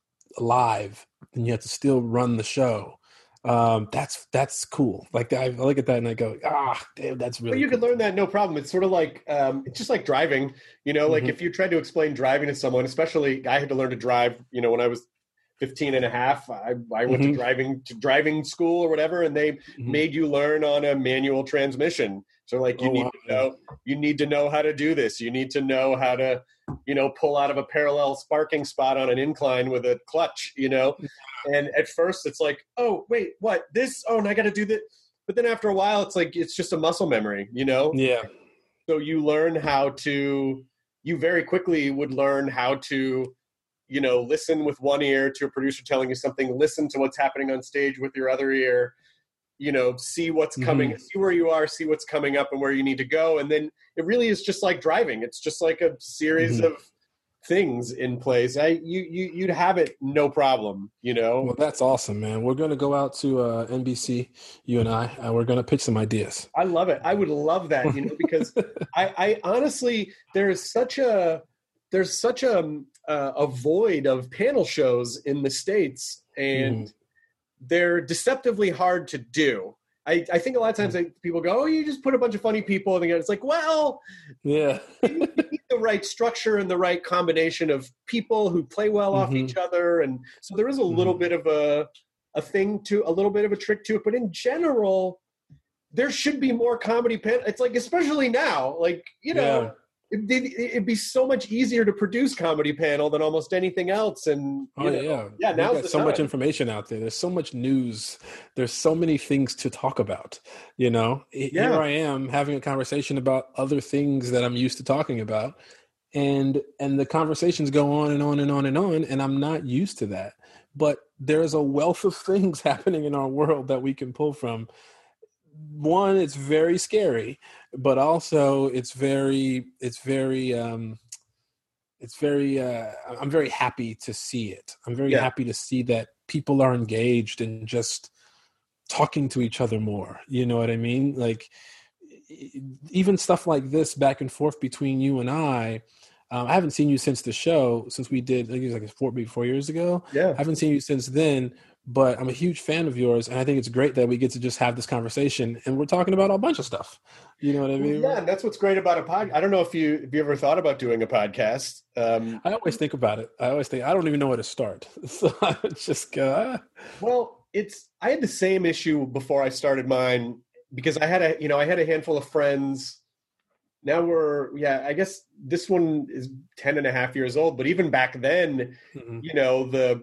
alive, and you have to still run the show. Um, that's that's cool. Like I look at that and I go, ah, damn, that's really.
But you
cool.
could learn that no problem. It's sort of like um, it's just like driving. You know, like mm-hmm. if you tried to explain driving to someone, especially I had to learn to drive. You know, when I was fifteen and a half, I, I went mm-hmm. to driving to driving school or whatever, and they mm-hmm. made you learn on a manual transmission. So like you oh, need wow. to know, you need to know how to do this. You need to know how to, you know, pull out of a parallel sparking spot on an incline with a clutch, you know? And at first it's like, oh, wait, what? This? Oh, and I got to do that. But then after a while, it's like, it's just a muscle memory, you know?
Yeah.
So you learn how to, you very quickly would learn how to you know, listen with one ear to a producer telling you something, listen to what's happening on stage with your other ear, you know, see what's coming, mm-hmm. see where you are, see what's coming up and where you need to go. And then it really is just like driving. It's just like a series mm-hmm. of things in place. I, you, you, you'd have it no problem, you know?
Well, that's awesome, man. We're going to go out to uh, N B C, you and I, and we're going to pitch some ideas.
I love it. I would love that, you know, because I, I honestly, there is such a, there's such a, uh, a void of panel shows in the States, and mm. they're deceptively hard to do. I, I think a lot of times like, people go, oh, you just put a bunch of funny people. And it's like, well,
yeah,
you need the right structure and the right combination of people who play well mm-hmm. off each other. And so there is a mm-hmm. little bit of a, a thing to a little bit of a trick to it. But in general, there should be more comedy. Pan- it's like, especially now, like, you know, yeah. It'd, it'd be so much easier to produce Comedy Panel than almost anything else. And you
oh
know,
yeah,
yeah. Now
there's so time. much information out there. There's so much news. There's so many things to talk about. You know, yeah. Here I am having a conversation about other things that I'm used to talking about, and and the conversations go on and on and on and on, and I'm not used to that. But there's a wealth of things happening in our world that we can pull from. One, it's very scary, but also it's very, it's very, um, it's very, uh, I'm very happy to see it. I'm very yeah. happy to see that people are engaged in just talking to each other more. You know what I mean? Like even stuff like this back and forth between you and I, um, I haven't seen you since the show, since we did, I think it was like four, maybe four years ago.
Yeah.
I haven't seen you since then. But I'm a huge fan of yours, and I think it's great that we get to just have this conversation, and we're talking about a bunch of stuff. You know what I mean?
Yeah, and that's what's great about a podcast. I don't know if you if you ever thought about doing a podcast. Um,
I always think about it. I always think I don't even know where to start, so I just go. Ah.
Well, it's I had the same issue before I started mine because I had a you know I had a handful of friends. Now we're yeah I guess this one is ten and a half years old, but even back then, mm-hmm. you know the.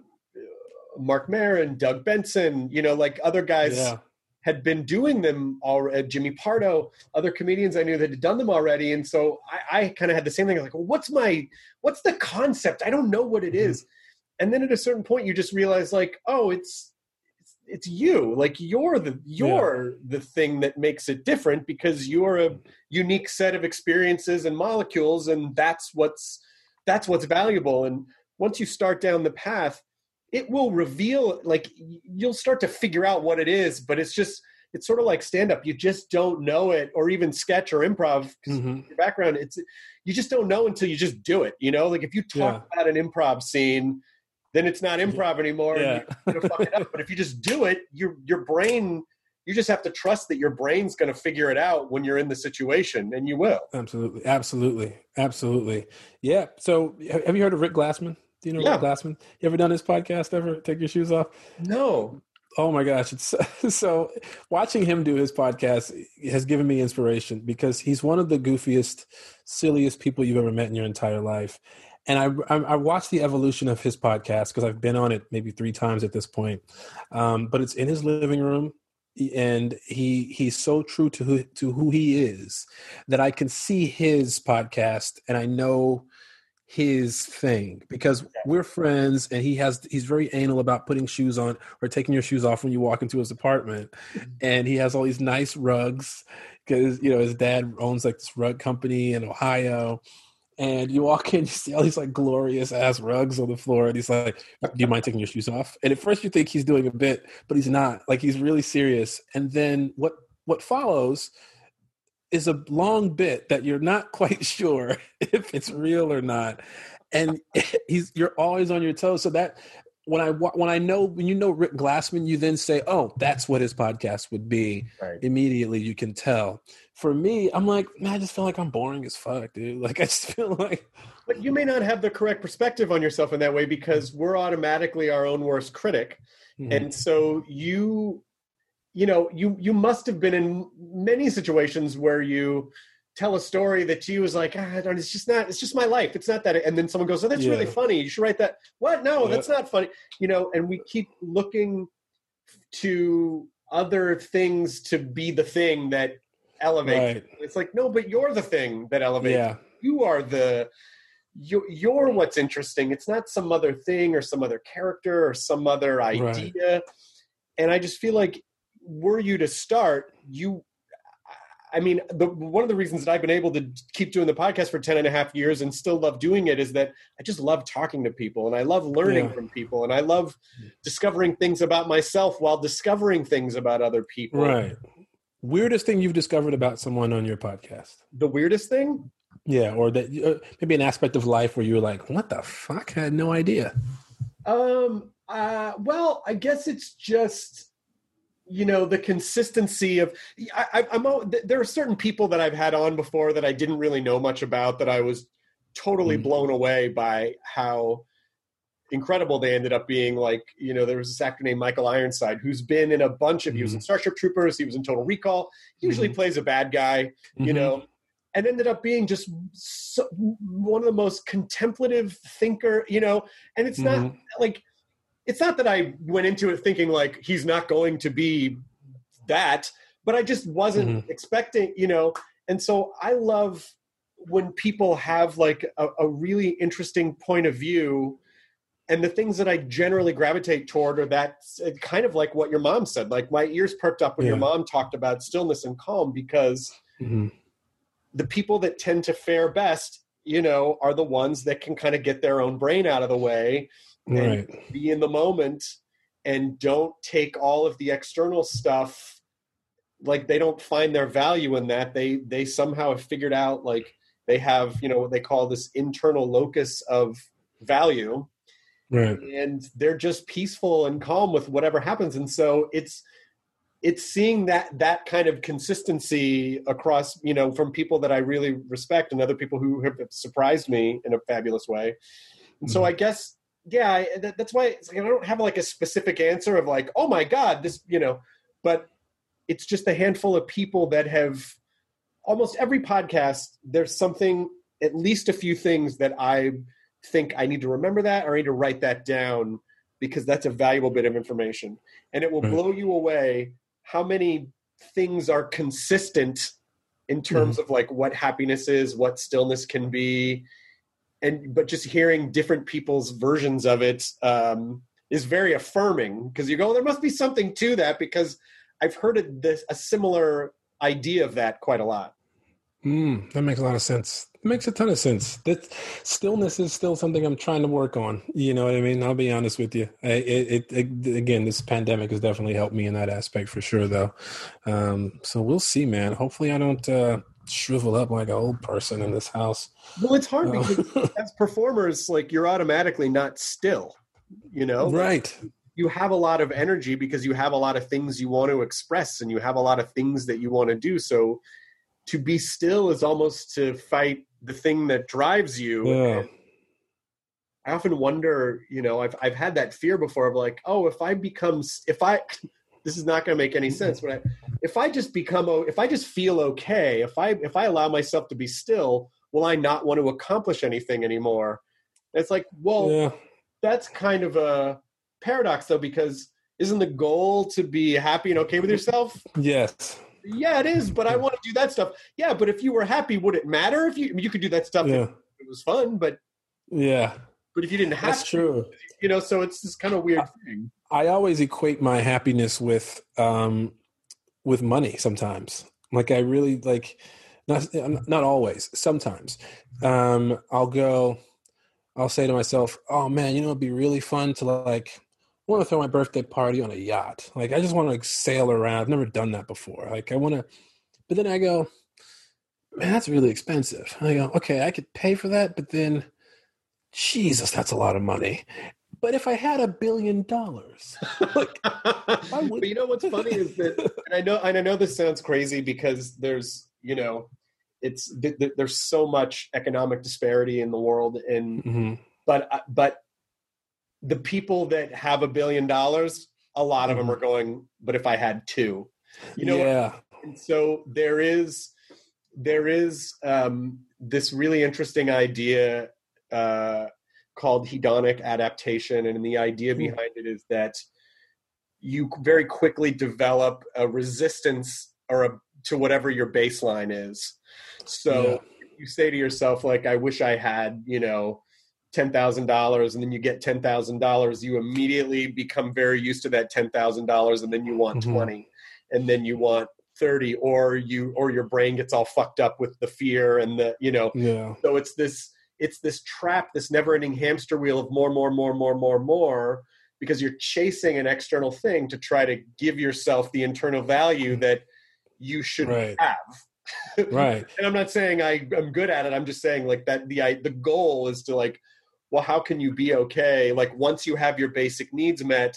Mark Maron, Doug Benson, you know, like other guys yeah. had been doing them already, Jimmy Pardo, other comedians I knew that had done them already. And so I, I kind of had the same thing. Like, well, what's my, what's the concept? I don't know what it mm-hmm. is. And then at a certain point, you just realize like, oh, it's, it's, it's you, like you're the, you're yeah. the thing that makes it different because you're a unique set of experiences and molecules. And that's what's, that's what's valuable. And once you start down the path, it will reveal, like, you'll start to figure out what it is, but it's just, it's sort of like stand-up. You just don't know it, or even sketch or improv, because mm-hmm. your background, it's, you just don't know until you just do it, you know? Like, if you talk yeah. about an improv scene, then it's not improv anymore, yeah. and you're going to fuck it up. But if you just do it, your your brain, you just have to trust that your brain's going to figure it out when you're in the situation, and you will.
Absolutely. Absolutely. Absolutely. Yeah. So, have you heard of Rick Glassman? Do you know yeah. Rick Glassman? You ever done his podcast ever? Take your shoes off?
No.
Oh my gosh. It's so watching him do his podcast has given me inspiration because he's one of the goofiest, silliest people you've ever met in your entire life. And I, I, I watched the evolution of his podcast because I've been on it maybe three times at this point. Um, but it's in his living room. And he he's so true to who, to who he is that I can see his podcast and I know his thing because we're friends and he has he's very anal about putting shoes on or taking your shoes off when you walk into his apartment. And he has all these nice rugs because, you know, his dad owns like this rug company in Ohio. And you walk in, you see all these like glorious ass rugs on the floor. And he's like, do you mind taking your shoes off? And at first you think he's doing a bit, but he's not. Like, he's really serious. And then what what follows is a long bit that you're not quite sure if it's real or not. And he's you're always on your toes. So that when I when I know when you know Rick Glassman, you then say, oh, that's what his podcast would be. Right. Immediately you can tell. For me, I'm like, man, I just feel like I'm boring as fuck, dude. Like, I just feel like.
But you may not have the correct perspective on yourself in that way because we're automatically our own worst critic. Mm-hmm. And so you, you know, you you must have been in many situations where you tell a story that to you is like, ah, it's just not, it's just my life. It's not that. And then someone goes, oh, that's yeah. really funny. You should write that. What? No, yeah. that's not funny. You know, and we keep looking to other things to be the thing that elevates. Right. It's like, no, but you're the thing that elevates. Yeah. You are the, you, you're what's interesting. It's not some other thing or some other character or some other idea. Right. And I just feel like were you to start, you, I mean, the, one of the reasons that I've been able to keep doing the podcast for ten and a half years and still love doing it is that I just love talking to people and I love learning yeah. from people and I love discovering things about myself while discovering things about other people.
Right. Weirdest thing you've discovered about someone on your podcast?
The weirdest thing?
Yeah. Or that uh, maybe an aspect of life where you were like, what the fuck? I had no idea.
Um. Uh. Well, I guess it's just, you know, the consistency of, I, I, I'm, there are certain people that I've had on before that I didn't really know much about that I was totally mm. blown away by how incredible they ended up being. Like, you know, there was this actor named Michael Ironside who's been in a bunch of, mm. he was in Starship Troopers, he was in Total Recall, he usually mm. plays a bad guy, mm-hmm. you know, and ended up being just so, one of the most contemplative thinker, you know, and it's mm-hmm. not like, it's not that I went into it thinking like he's not going to be that, but I just wasn't mm-hmm. expecting, you know. And so I love when people have like a, a really interesting point of view, and the things that I generally gravitate toward are that kind of like what your mom said. Like my ears perked up when yeah. your mom talked about stillness and calm, because mm-hmm. the people that tend to fare best, you know, are the ones that can kind of get their own brain out of the way. And right. be in the moment and don't take all of the external stuff. Like they don't find their value in that. They, they somehow have figured out like they have, you know, what they call this internal locus of value.
Right.
And they're just peaceful and calm with whatever happens. And so it's, it's seeing that, that kind of consistency across, you know, from people that I really respect and other people who have surprised me in a fabulous way. And mm-hmm. so I guess, yeah, I, that, that's why it's like I don't have like a specific answer of like, oh my God, this, you know, but it's just a handful of people that have almost every podcast. There's something, at least a few things that I think I need to remember that or I need to write that down because that's a valuable bit of information. And it will right. blow you away how many things are consistent in terms mm-hmm. of like what happiness is, what stillness can be. And but just hearing different people's versions of it um, is very affirming because you go, there must be something to that because I've heard it, this, a similar idea of that quite a lot.
Mm, that makes a lot of sense. It makes a ton of sense. That stillness is still something I'm trying to work on. You know what I mean? I'll be honest with you. I, it, it, it again, this pandemic has definitely helped me in that aspect for sure, though. Um, so we'll see, man. Hopefully, I don't. Uh, shrivel up like an old person in this house.
Well, it's hard because as performers, like you're automatically not still, you know?
Right.
You have a lot of energy because you have a lot of things you want to express and you have a lot of things that you want to do. So to be still is almost to fight the thing that drives you.
Yeah.
And I often wonder, you know, I've, I've had that fear before of like, oh, if I become, if I, this is not going to make any sense, but I, if I just become, if I just feel okay, if I, if I allow myself to be still, will I not want to accomplish anything anymore? And it's like, well,
yeah.
that's kind of a paradox though, because isn't the goal to be happy and okay with yourself?
Yes.
Yeah, it is. But I want to do that stuff. Yeah. But if you were happy, would it matter if you, you could do that stuff?
Yeah.
If it was fun, but
yeah,
but if you didn't have
that's
to,
true.
You know, so it's this kind of weird
I,
thing.
I always equate my happiness with, um, with money sometimes. Like I really like, not, not always, sometimes, um, I'll go, I'll say to myself, oh man, you know, it'd be really fun to like, I want to throw my birthday party on a yacht. Like, I just want to like sail around. I've never done that before. Like I want to, but then I go, man, that's really expensive. And I go, okay, I could pay for that, but then Jesus, that's a lot of money. But if I had a billion dollars, like, I would.
But you know what's funny is that, and I know, and I know this sounds crazy because there's, you know, it's th- th- there's so much economic disparity in the world, and
mm-hmm.
but but the people that have a billion dollars, a lot of mm-hmm. them are going. But if I had two, you know,
yeah.
And so there is there is um, this really interesting idea. Uh, called hedonic adaptation. And the idea behind it is that you very quickly develop a resistance or a, to whatever your baseline is. So yeah. you say to yourself, like, I wish I had, you know, ten thousand dollars, and then you get ten thousand dollars, you immediately become very used to that ten thousand dollars, and then you want
Mm-hmm.
twenty, and then you want thirty, or you, or your brain gets all fucked up with the fear and the, you know,
Yeah.
so it's this, it's this trap, this never ending hamster wheel of more, more, more, more, more, more, because you're chasing an external thing to try to give yourself the internal value that you should
Right.
have.
Right.
And I'm not saying I, I'm good at it. I'm just saying like that the I, the goal is to like, well, how can you be okay? Like once you have your basic needs met,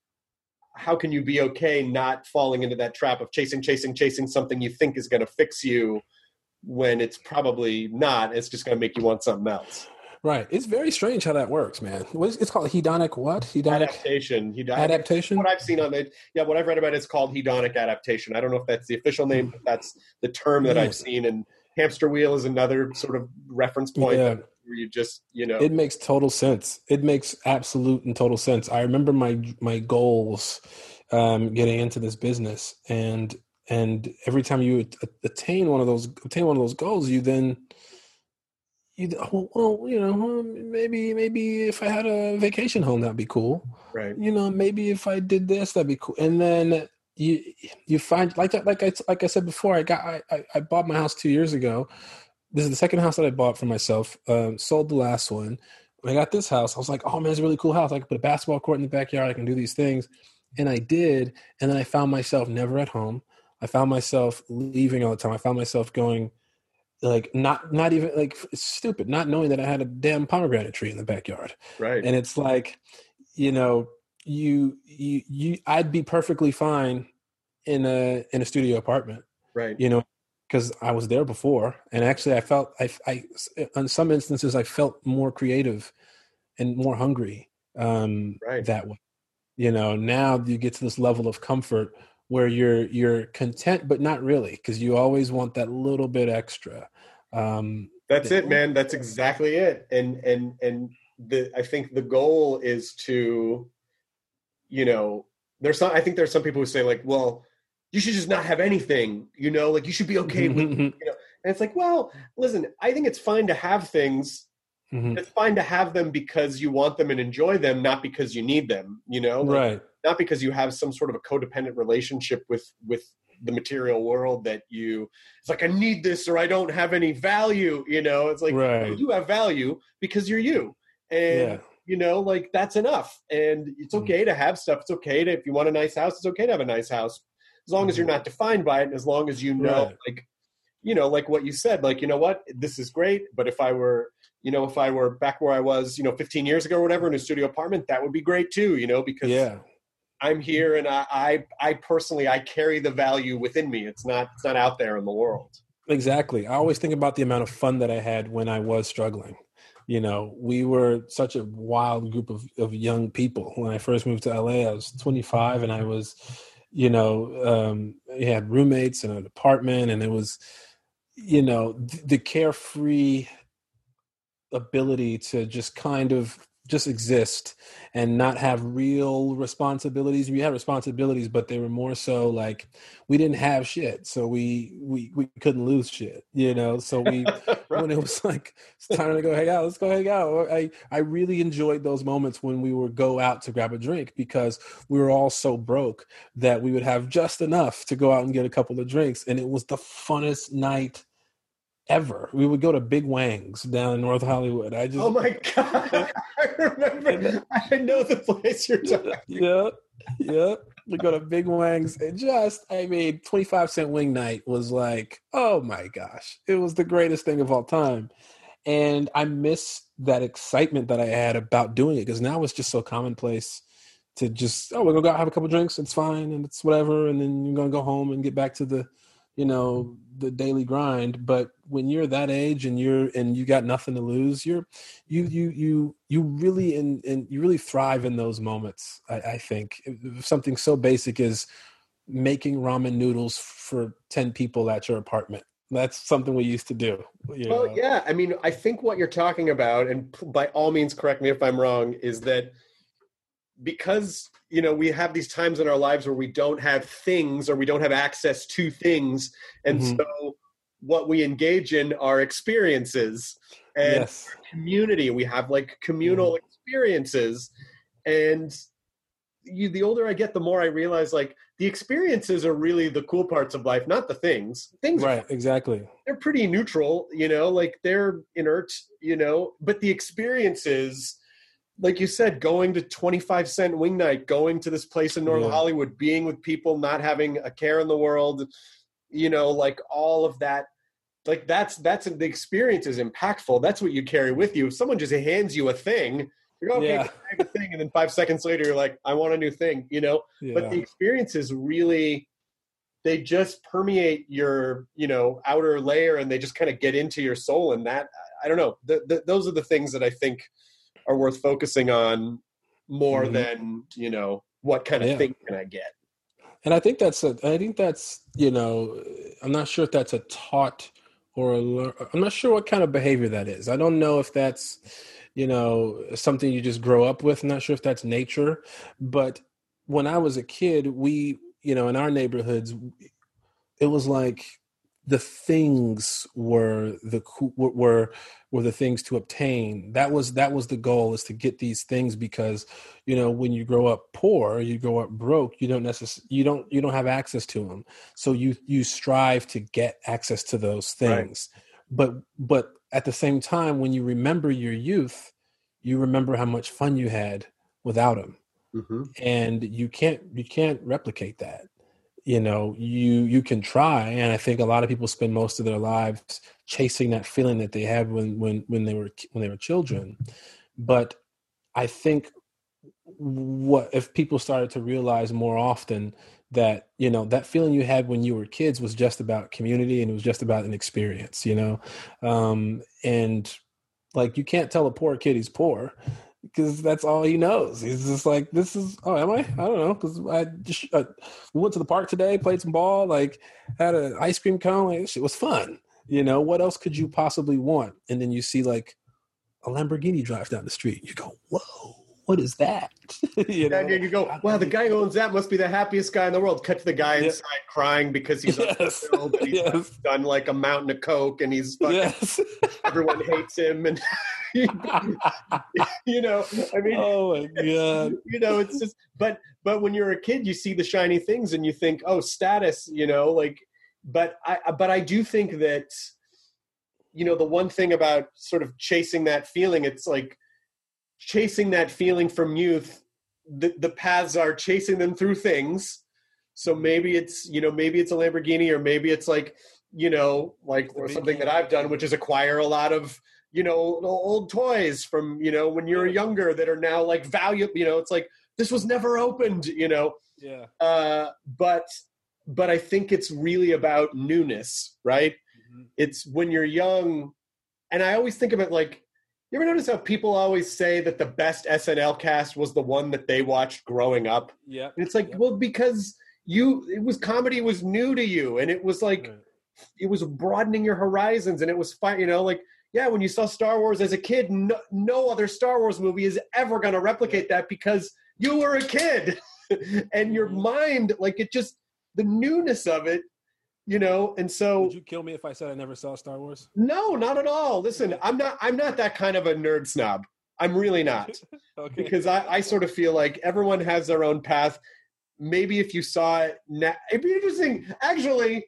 how can you be okay not falling into that trap of chasing, chasing, chasing something you think is going to fix you when it's probably not? It's just going to make you want something else.
Right. It's very strange how that works, man. What is, it's called hedonic what? Hedonic
adaptation. Hedonic.
adaptation?
What I've seen on it, yeah, what I've read about it is called hedonic adaptation. I don't know if that's the official name, but that's the term that
Yeah.
I've seen. And hamster wheel is another sort of reference point
Yeah.
where you just, you know.
It makes total sense. It makes absolute and total sense. I remember my my goals um, getting into this business, and and every time you attain one of those attain one of those goals, you then you oh, well, you know, maybe maybe if I had a vacation home, that'd be cool.
Right.
You know, maybe if I did this, that'd be cool. And then you you find like that, like I like I said before, I got I I, I bought my house two years ago. This is the second house that I bought for myself. Um, sold the last one. When I got this house, I was like, oh man, it's a really cool house. I can put a basketball court in the backyard. I can do these things. And I did. And then I found myself never at home. I found myself leaving all the time. I found myself going like, not, not even like it's stupid, not knowing that I had a damn pomegranate tree in the backyard.
Right.
And it's like, you know, you, you, you, I'd be perfectly fine in a, in a studio apartment.
Right.
You know, because I was there before, and actually I felt I, I in some instances I felt more creative and more hungry um,
right.
that way. You know, now you get to this level of comfort where you're you're content, but not really, because you always want that little bit extra. Um,
That's it, man. That's exactly it. And and and the I think the goal is to, you know, there's some. I think there's some people who say like, well, you should just not have anything, you know, like you should be okay with, you know, and it's like, well, listen, I think it's fine to have things.
Mm-hmm.
It's fine to have them because you want them and enjoy them, not because you need them, you know, like,
right.
not because you have some sort of a codependent relationship with, with the material world that you, it's like, I need this or I don't have any value, you know, it's like,
right.
you have value because you're you. And,
yeah.
you know, like that's enough. And it's okay mm-hmm. to have stuff. It's okay to, if you want a nice house, it's okay to have a nice house. As long as you're not defined by it, and as long as you know,
right.
like, you know, like what you said, like, you know what, this is great. But if I were, you know, if I were back where I was, you know, fifteen years ago or whatever in a studio apartment, that would be great too, you know, because
yeah.
I'm here and I, I, I personally, I carry the value within me. It's not, it's not out there in the world.
Exactly. I always think about the amount of fun that I had when I was struggling. You know, we were such a wild group of, of young people. When I first moved to L A, I was twenty-five and I was, you know, um, he had roommates in an apartment, and it was, you know, th- the carefree ability to just kind of just exist and not have real responsibilities. We had responsibilities, but they were more so like we didn't have shit. So we, we, we couldn't lose shit, you know? So we, right. when it was like, it's time to go hang out, let's go hang out. I, I really enjoyed those moments when we would go out to grab a drink, because we were all so broke that we would have just enough to go out and get a couple of drinks. And it was the funnest night ever. We would go to Big Wang's down in North Hollywood. I just
oh my god, I remember. I know the place you're talking.
Yeah, yeah. We go to Big Wang's, and just I mean, twenty-five cent wing night was like, oh my gosh, it was the greatest thing of all time. And I miss that excitement that I had about doing it, because now it's just so commonplace to just, oh, we're gonna go have a couple drinks, it's fine, and it's whatever, and then you're gonna go home and get back to the, you know, the daily grind. But when you're that age and you're and you got nothing to lose, you're you you you you really in and you really thrive in those moments. I, I think something so basic as making ramen noodles for ten people at your apartment. That's something we used to do. You
well,
know?
yeah. I mean, I think what you're talking about, and by all means, correct me if I'm wrong, is that because, you know, we have these times in our lives where we don't have things or we don't have access to things. And mm-hmm. so what we engage in are experiences and
Yes.
community. We have like communal mm-hmm. experiences. And you, the older I get, the more I realize like the experiences are really the cool parts of life, not the things. Things
right,
are,
exactly.
They're pretty neutral, you know, like they're inert, you know, but the experiences, like you said, going to twenty-five cent wing night, going to this place in North yeah. Hollywood, being with people, not having a care in the world, you know, like all of that, like that's, that's the experience is impactful. That's what you carry with you. If someone just hands you a thing, you're like, okay,
yeah.
I have a thing. And then five seconds later, you're like, I want a new thing, you know, yeah. but the experiences really, they just permeate your, you know, outer layer and they just kind of get into your soul. And that, I don't know, the, the, those are the things that I think are worth focusing on more mm-hmm. than, you know, what kind of yeah. thing can I get?
And I think that's, a, I think that's, you know, I'm not sure if that's a taught or a, I'm not sure what kind of behavior that is. I don't know if that's, you know, something you just grow up with. I'm not sure if that's nature, but when I was a kid, we, you know, in our neighborhoods, it was like the things were the were were the things to obtain. That was that was the goal, is to get these things, because, you know, when you grow up poor, you grow up broke, you don't necessarily you don't you don't have access to them. So you you strive to get access to those things. Right. But but at the same time, when you remember your youth, you remember how much fun you had without them. Mm-hmm. And you can't you can't replicate that. You know, you you can try, and I think a lot of people spend most of their lives chasing that feeling that they had when when when they were when they were children. But I think what if people started to realize more often that, you know, that feeling you had when you were kids was just about community, and it was just about an experience, you know, um, and like you can't tell a poor kid he's poor, because that's all he knows. He's just like, this is, oh, am I? I don't know. Because I just uh, went to the park today, played some ball, like had an ice cream cone. Like, shit was fun. You know, what else could you possibly want? And then you see like a Lamborghini drive down the street. You go, whoa, what is that? you know?
And then you go, wow, the guy who owns that must be the happiest guy in the world. Cut to the guy yeah. inside crying because he's
yes.
unfulfilled and he's yes. done like a mountain of coke, and he's fucking, yes. everyone hates him, and you know, I mean,
oh my God,
you know, it's just, but, but when you're a kid, you see the shiny things and you think, oh, status, you know, like, but I, but I do think that, you know, the one thing about sort of chasing that feeling, it's like chasing that feeling from youth, the, the paths are chasing them through things. So maybe it's, you know, maybe it's a Lamborghini, or maybe it's like, you know, like or something that I've done, which is acquire a lot of, you know, old toys from, you know, when you were younger that are now like valuable, you know, it's like, this was never opened, you know?
Yeah.
Uh, but, but I think it's really about newness, right? Mm-hmm. It's when you're young. And I always think of it like, you ever notice how people always say that the best S N L cast was the one that they watched growing up?
Yeah.
And it's like,
yep.
well, because you, it was comedy was new to you, and it was like, right. it was broadening your horizons, and it was fine, you know, like, yeah, when you saw Star Wars as a kid, no, no other Star Wars movie is ever going to replicate that, because you were a kid and your mind, like it just, the newness of it, you know, and so.
Would you kill me if I said I never saw Star Wars?
No, not at all. Listen, I'm not, I'm not that kind of a nerd snob. I'm really not. Okay. Because I, I sort of feel like everyone has their own path. Maybe if you saw it now, it'd be interesting. Actually,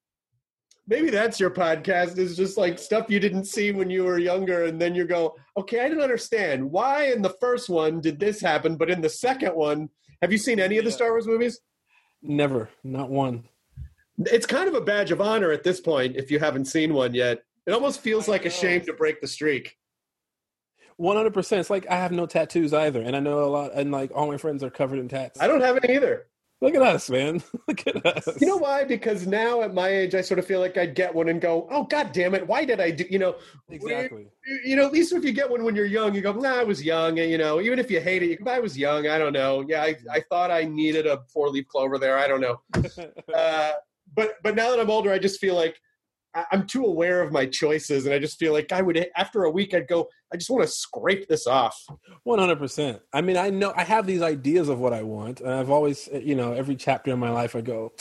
maybe that's your podcast, is just like stuff you didn't see when you were younger. And then you go, okay, I didn't understand why in the first one did this happen, but in the second one, have you seen any of the Star Wars movies?
Never, not one.
It's kind of a badge of honor at this point if you haven't seen one yet. It almost feels like a shame to break the streak.
one hundred percent. It's like I have no tattoos either. And I know a lot, and like all my friends are covered in tats.
I don't have any either.
Look at us, man. Look at us.
You know why? Because now at my age, I sort of feel like I'd get one and go, oh, God damn it. Why did I do, you know?
Exactly.
You, you know, at least if you get one when you're young, you go, nah, I was young. And, you know, even if you hate it, you go, I was young. I don't know. Yeah, I, I thought I needed a four-leaf clover there. I don't know. uh, but but now that I'm older, I just feel like I, I'm too aware of my choices. And I just feel like I would, after a week, I'd go, I just want to scrape this off.
one hundred percent. I mean, I know I have these ideas of what I want. And I've always, you know, every chapter in my life, I go,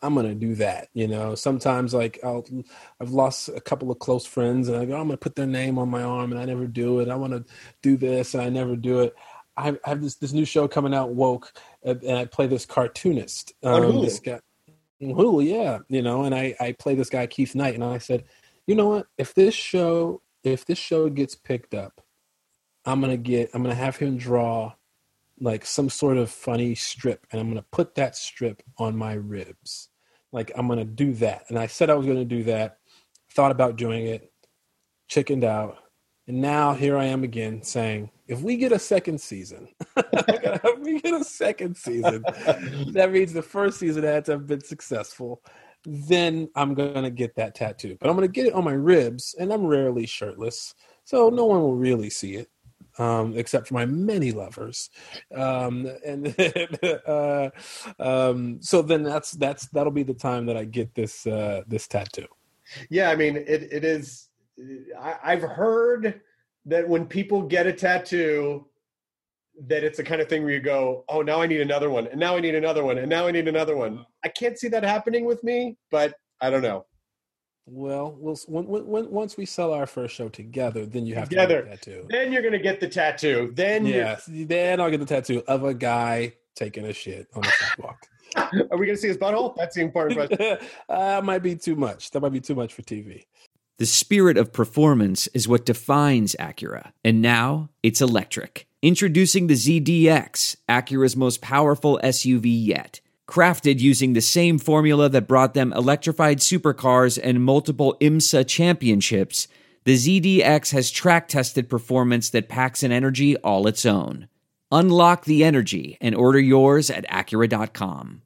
I'm going to do that. You know, sometimes like I'll, I've lost a couple of close friends and I go, I'm going to put their name on my arm and I never do it. I want to do this and I never do it. I have this, this new show coming out, Woke, and I play this cartoonist. Um,
On Hulu.
This guy, Hulu, yeah. You know, and I, I play this guy, Keith Knight. And I said, you know what, if this show, if this show gets picked up, I'm going to get, I'm going to have him draw like some sort of funny strip, and I'm going to put that strip on my ribs. Like, I'm going to do that. And I said I was going to do that, thought about doing it, chickened out. And now here I am again saying, if we get a second season, if we get a second season, that means the first season had to have been successful. Then I'm going to get that tattoo. But I'm going to get it on my ribs, and I'm rarely shirtless, so no one will really see it. Um, except for my many lovers, um, and uh, um, so then that's that's that'll be the time that I get this uh, this tattoo.
Yeah, I mean, it it is. I, I've heard that when people get a tattoo, that it's the kind of thing where you go, "Oh, now I need another one, and now I need another one, and now I need another one." I can't see that happening with me, but I don't know.
Well, we'll when, when, once we sell our first show together, then you have
together.
to get the tattoo.
Then you're going to get the tattoo. Then
yes, then I'll get the tattoo of a guy taking a shit on the sidewalk.
Are we going to see his butthole? That's the important question.
uh, might be too much. That might be too much for T V.
The spirit of performance is what defines Acura, and now it's electric. Introducing the Z D X, Acura's most powerful S U V yet. Crafted using the same formula that brought them electrified supercars and multiple IMSA championships, the Z D X has track-tested performance that packs an energy all its own. Unlock the energy and order yours at Acura dot com.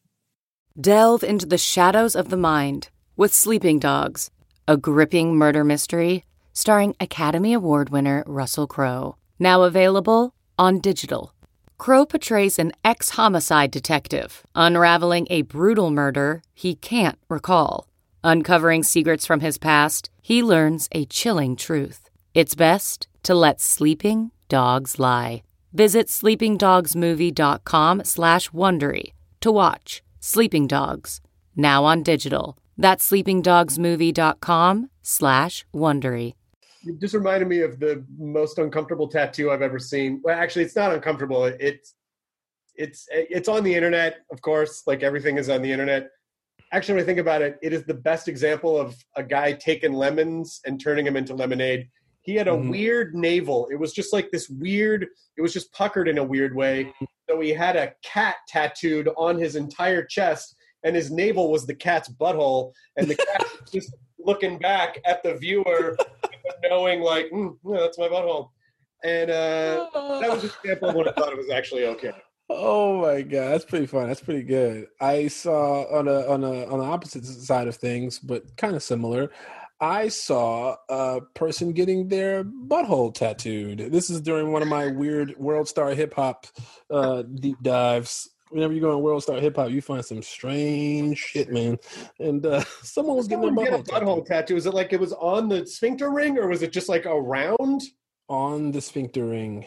Delve into the shadows of the mind with Sleeping Dogs, a gripping murder mystery starring Academy Award winner Russell Crowe. Now available on digital. Crowe portrays an ex-homicide detective unraveling a brutal murder he can't recall. Uncovering secrets from his past, he learns a chilling truth. It's best to let sleeping dogs lie. Visit sleepingdogsmovie.com slash Wondery to watch Sleeping Dogs, now on digital. That's sleepingdogsmovie.com slash Wondery.
You just reminded me of the most uncomfortable tattoo I've ever seen. Well, actually, it's not uncomfortable. It's it's it's on the internet, of course. Like everything is on the internet. Actually, when I think about it, it is the best example of a guy taking lemons and turning them into lemonade. He had a mm-hmm. weird navel. It was just like this weird. It was just puckered in a weird way. So he had a cat tattooed on his entire chest, and his navel was the cat's butthole, and the cat was just looking back at the viewer. Knowing like, mm, yeah, that's my butthole. And uh, that was an example of when I thought it was actually okay.
Oh my God, that's pretty fun. That's pretty good. I saw on a on a on the opposite side of things, but kind of similar. I saw a person getting their butthole tattooed. This is during one of my weird World Star Hip Hop uh, deep dives. Whenever you go on World Star Hip Hop, you find some strange shit, man. And uh, someone was getting their butthole,
get a butthole tattoo. Is it like it was on the sphincter ring, or was it just like around?
On the sphincter ring.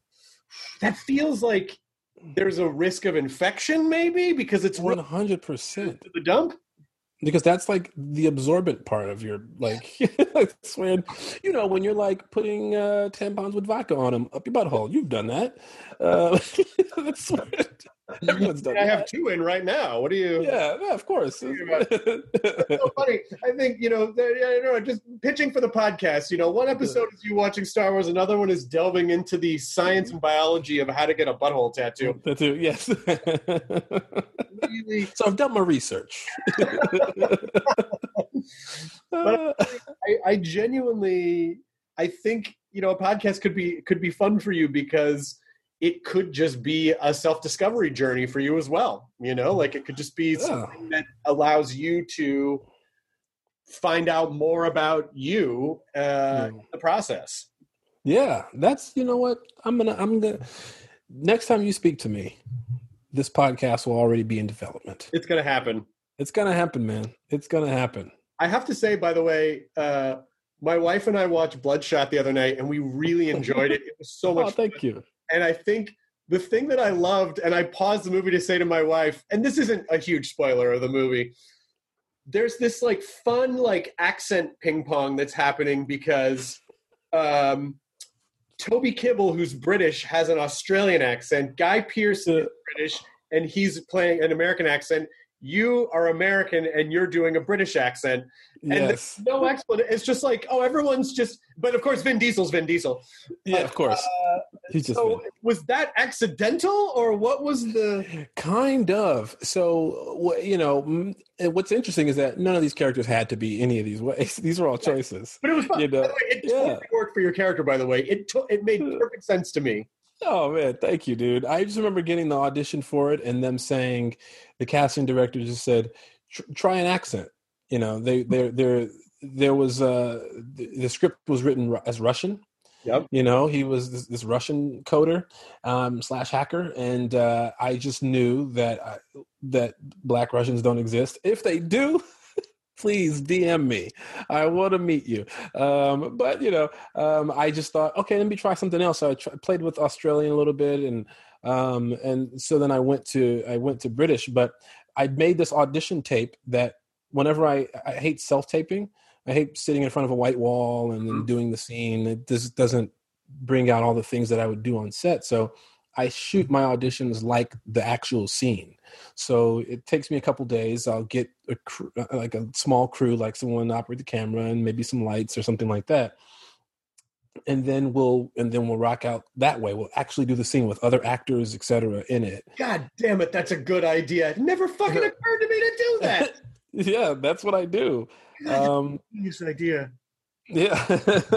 That feels like there's a risk of infection, maybe, because it's
one hundred percent
the dump.
Because that's like the absorbent part of your, like, it's when, you know, when you're like putting uh, tampons with vodka on them up your butthole. You've done that. Uh, that's what, everyone's done
I
that.
have two in right now. What do you?
Yeah, yeah of course.
It's so funny. I think, you know, you know, just pitching for the podcast, you know, one episode is you watching Star Wars. Another one is delving into the science and biology of how to get a butthole tattoo.
Tattoo, yes. Really? So I've done my research.
But I, I genuinely, I think, you know, a podcast could be could be fun for you because it could just be a self-discovery journey for you as well. You know, like it could just be yeah. something that allows you to find out more about you uh, yeah. in the process.
Yeah, that's, you know what, I'm gonna, I'm gonna. Next time you speak to me, this podcast will already be in development.
It's gonna happen.
It's gonna happen, man. It's gonna happen.
I have to say, by the way, uh, my wife and I watched Bloodshot the other night, and we really enjoyed it. It was so much.
Oh, thank
fun.
you.
And I think the thing that I loved, and I paused the movie to say to my wife, and this isn't a huge spoiler of the movie, there's this like fun like accent ping pong that's happening because um, Toby Kebbell, who's British, has an Australian accent. Guy Pearce is British, and he's playing an American accent. You are American and you're doing a British accent. And
yes.
there's no explanation. It's just like, oh, everyone's just, but of course, Vin Diesel's Vin Diesel.
Yeah,
but,
of course.
Uh,
He's just
so
Vin.
was that accidental or what was the?
Kind of. So, you know, what's interesting is that none of these characters had to be any of these ways. These are all choices.
But it was fun.
You know?
By the way, it
Yeah.
totally worked for your character, by the way. It, to- it made perfect sense to me.
Oh man, thank you, dude. I just remember getting the audition for it and them saying, the casting director just said, try an accent. You know, they, there, there, there was uh, the, the script was written as Russian.
Yep.
You know, he was this, this Russian coder um, slash hacker, and uh, I just knew that I, that Black Russians don't exist. If they do, please D M me. I want to meet you. Um, but, you know, um, I just thought, okay, let me try something else. So I tr- played with Australian a little bit. And um, and so then I went to I went to British. But I made this audition tape that whenever I, I hate self-taping. I hate sitting in front of a white wall and then doing the scene. It just doesn't bring out all the things that I would do on set. So I shoot my auditions like the actual scene. So it takes me a couple days. I'll get a crew, like a small crew, like someone to operate the camera and maybe some lights or something like that. And then we'll and then we'll rock out that way. We'll actually do the scene with other actors, et cetera, in it.
God damn it, that's a good idea. It never fucking occurred to me to do that.
Yeah, that's what I do. Um,
genius idea.
Yeah. so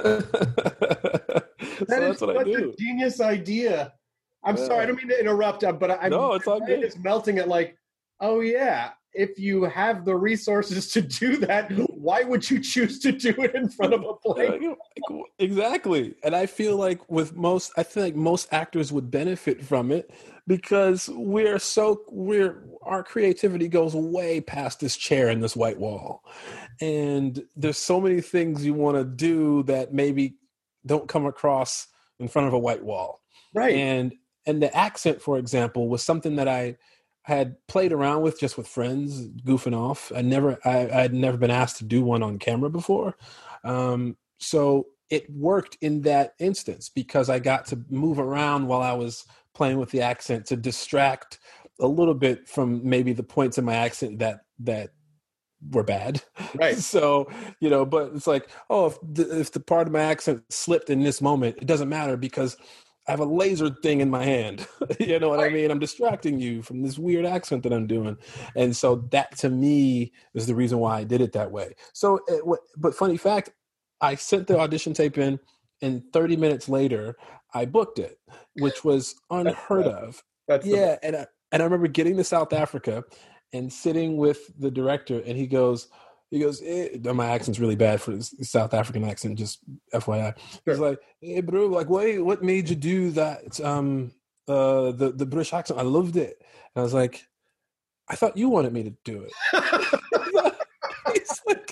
That
that's
is
what I
such
do.
a genius idea. I'm
Yeah.
sorry, I don't mean to interrupt, uh, but I'm
No, it's all
my brain
good.
is melting at like, oh yeah, if you have the resources to do that, why would you choose to do it in front of a plane?
Exactly. And I feel like with most, I feel like most actors would benefit from it because we're so, we're, our creativity goes way past this chair and this white wall. And there's so many things you want to do that maybe don't come across in front of a white wall.
Right.
And, and the accent, for example, was something that I had played around with just with friends, goofing off. I never, I had never been asked to do one on camera before. Um, so it worked in that instance because I got to move around while I was playing with the accent to distract a little bit from maybe the points in my accent that, that were bad.
Right.
So, you know, but it's like, oh, if the, if the part of my accent slipped in this moment, it doesn't matter because I have a laser thing in my hand. You know what I mean? I'm distracting you from this weird accent that I'm doing. And so that to me is the reason why I did it that way. So, it, but funny fact, I sent the audition tape in and thirty minutes later I booked it, which was unheard
That's
of.
That's
yeah. And I, and I remember getting to South Africa and sitting with the director and he goes, He goes, eh, my accent's really bad for this South African accent, just F Y I. He's like, hey, bro, like, what, what made you do that? Um, uh, the, the British accent, I loved it. And I was like, I thought you wanted me to do it. He's like,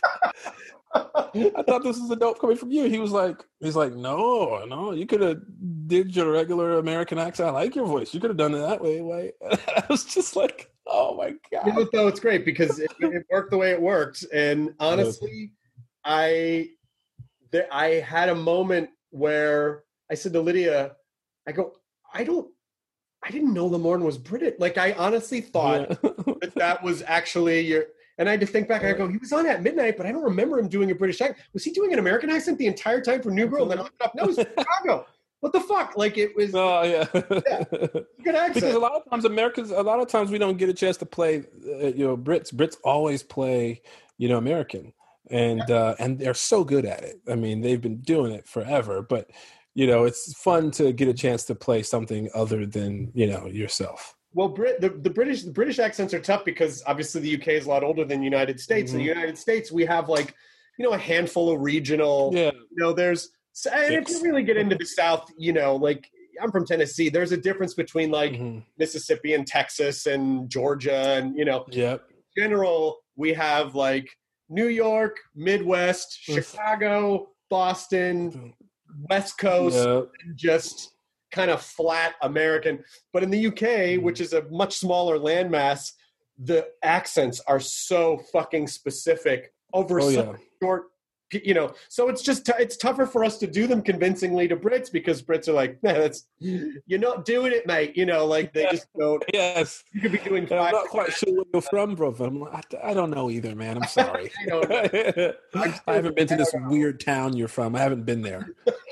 I thought this was a dope coming from you. He was like, he's like, no, no, you could have did your regular American accent. I like your voice. You could have done it that way. way. I was just like, oh my God.
You know, though, it's great because it, it worked the way it worked. And honestly, I there, I had a moment where I said to Lydia, I go, I don't, I didn't know Lamorne was British. Like, I honestly thought yeah. that that was actually your, and I had to think back and I go, he was on At Midnight, but I don't remember him doing a British accent. Was he doing an American accent the entire time for New Girl? And then I looked up, no, he's from Chicago. What the fuck? Like it was.
Oh yeah.
yeah. Good accent.
Because a lot of times Americans, a lot of times we don't get a chance to play. Uh, you know, Brits. Brits always play. You know, American, and yeah. uh, and they're so good at it. I mean, they've been doing it forever. But you know, it's fun to get a chance to play something other than you know yourself.
Well, Brit, the, the British the British accents are tough because obviously the U K is a lot older than the United States. Mm-hmm. In the United States, we have like you know a handful of regional.
Yeah.
You know, there's. So, and if you really get into the South, you know, like I'm from Tennessee, there's a difference between like mm-hmm. Mississippi and Texas and Georgia and, you know,
yep.
in general, we have like New York, Midwest, Chicago, Boston, West Coast,
yep.
and just kind of flat American. But in the U K, which is a much smaller landmass, the accents are so fucking specific over
oh,
such
yeah.
short, you know. So it's just t- it's tougher for us to do them convincingly to Brits because Brits are like, nah, that's you're not doing it, mate. You know, like they just don't.
Yes,
you could be doing.
I'm not quite sure where you're from, bro. I'm like, I don't know either, man. I'm sorry. I, I haven't been to this weird town you're from. I haven't been there.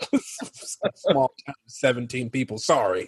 Small town, seventeen people. Sorry.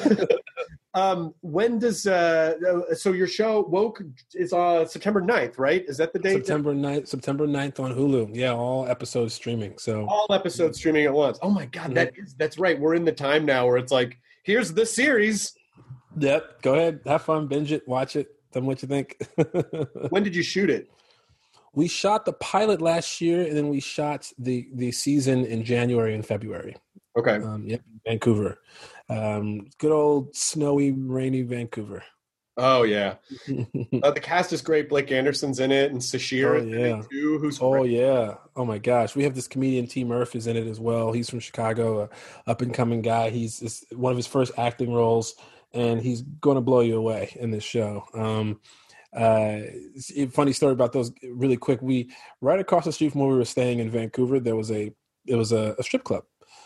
Um, when does uh, so your show Woke is uh September ninth, right? Is that the date?
September ninth, September ninth on Hulu. Yeah, all episodes streaming. So
all episodes streaming at once. Oh my god, that is that's right. We're in the time now where it's like, here's the series.
Yep. Go ahead, have fun, binge it, watch it. Tell me what you think.
When did you shoot it?
We shot the pilot last year, and then we shot the the season in January and February.
Okay.
Um, yep, Vancouver. Um, good old snowy, rainy Vancouver.
Oh yeah. uh, the cast is great. Blake Anderson's in it, and Sashir
oh, yeah.
too. Who's
oh
great.
yeah. Oh my gosh, we have this comedian T. Murph is in it as well. He's from Chicago, a up and coming guy. He's it's one of his first acting roles, and he's going to blow you away in this show. Um, uh, funny story about those, really quick. We right across the street from where we were staying in Vancouver, there was a it was a, a strip club.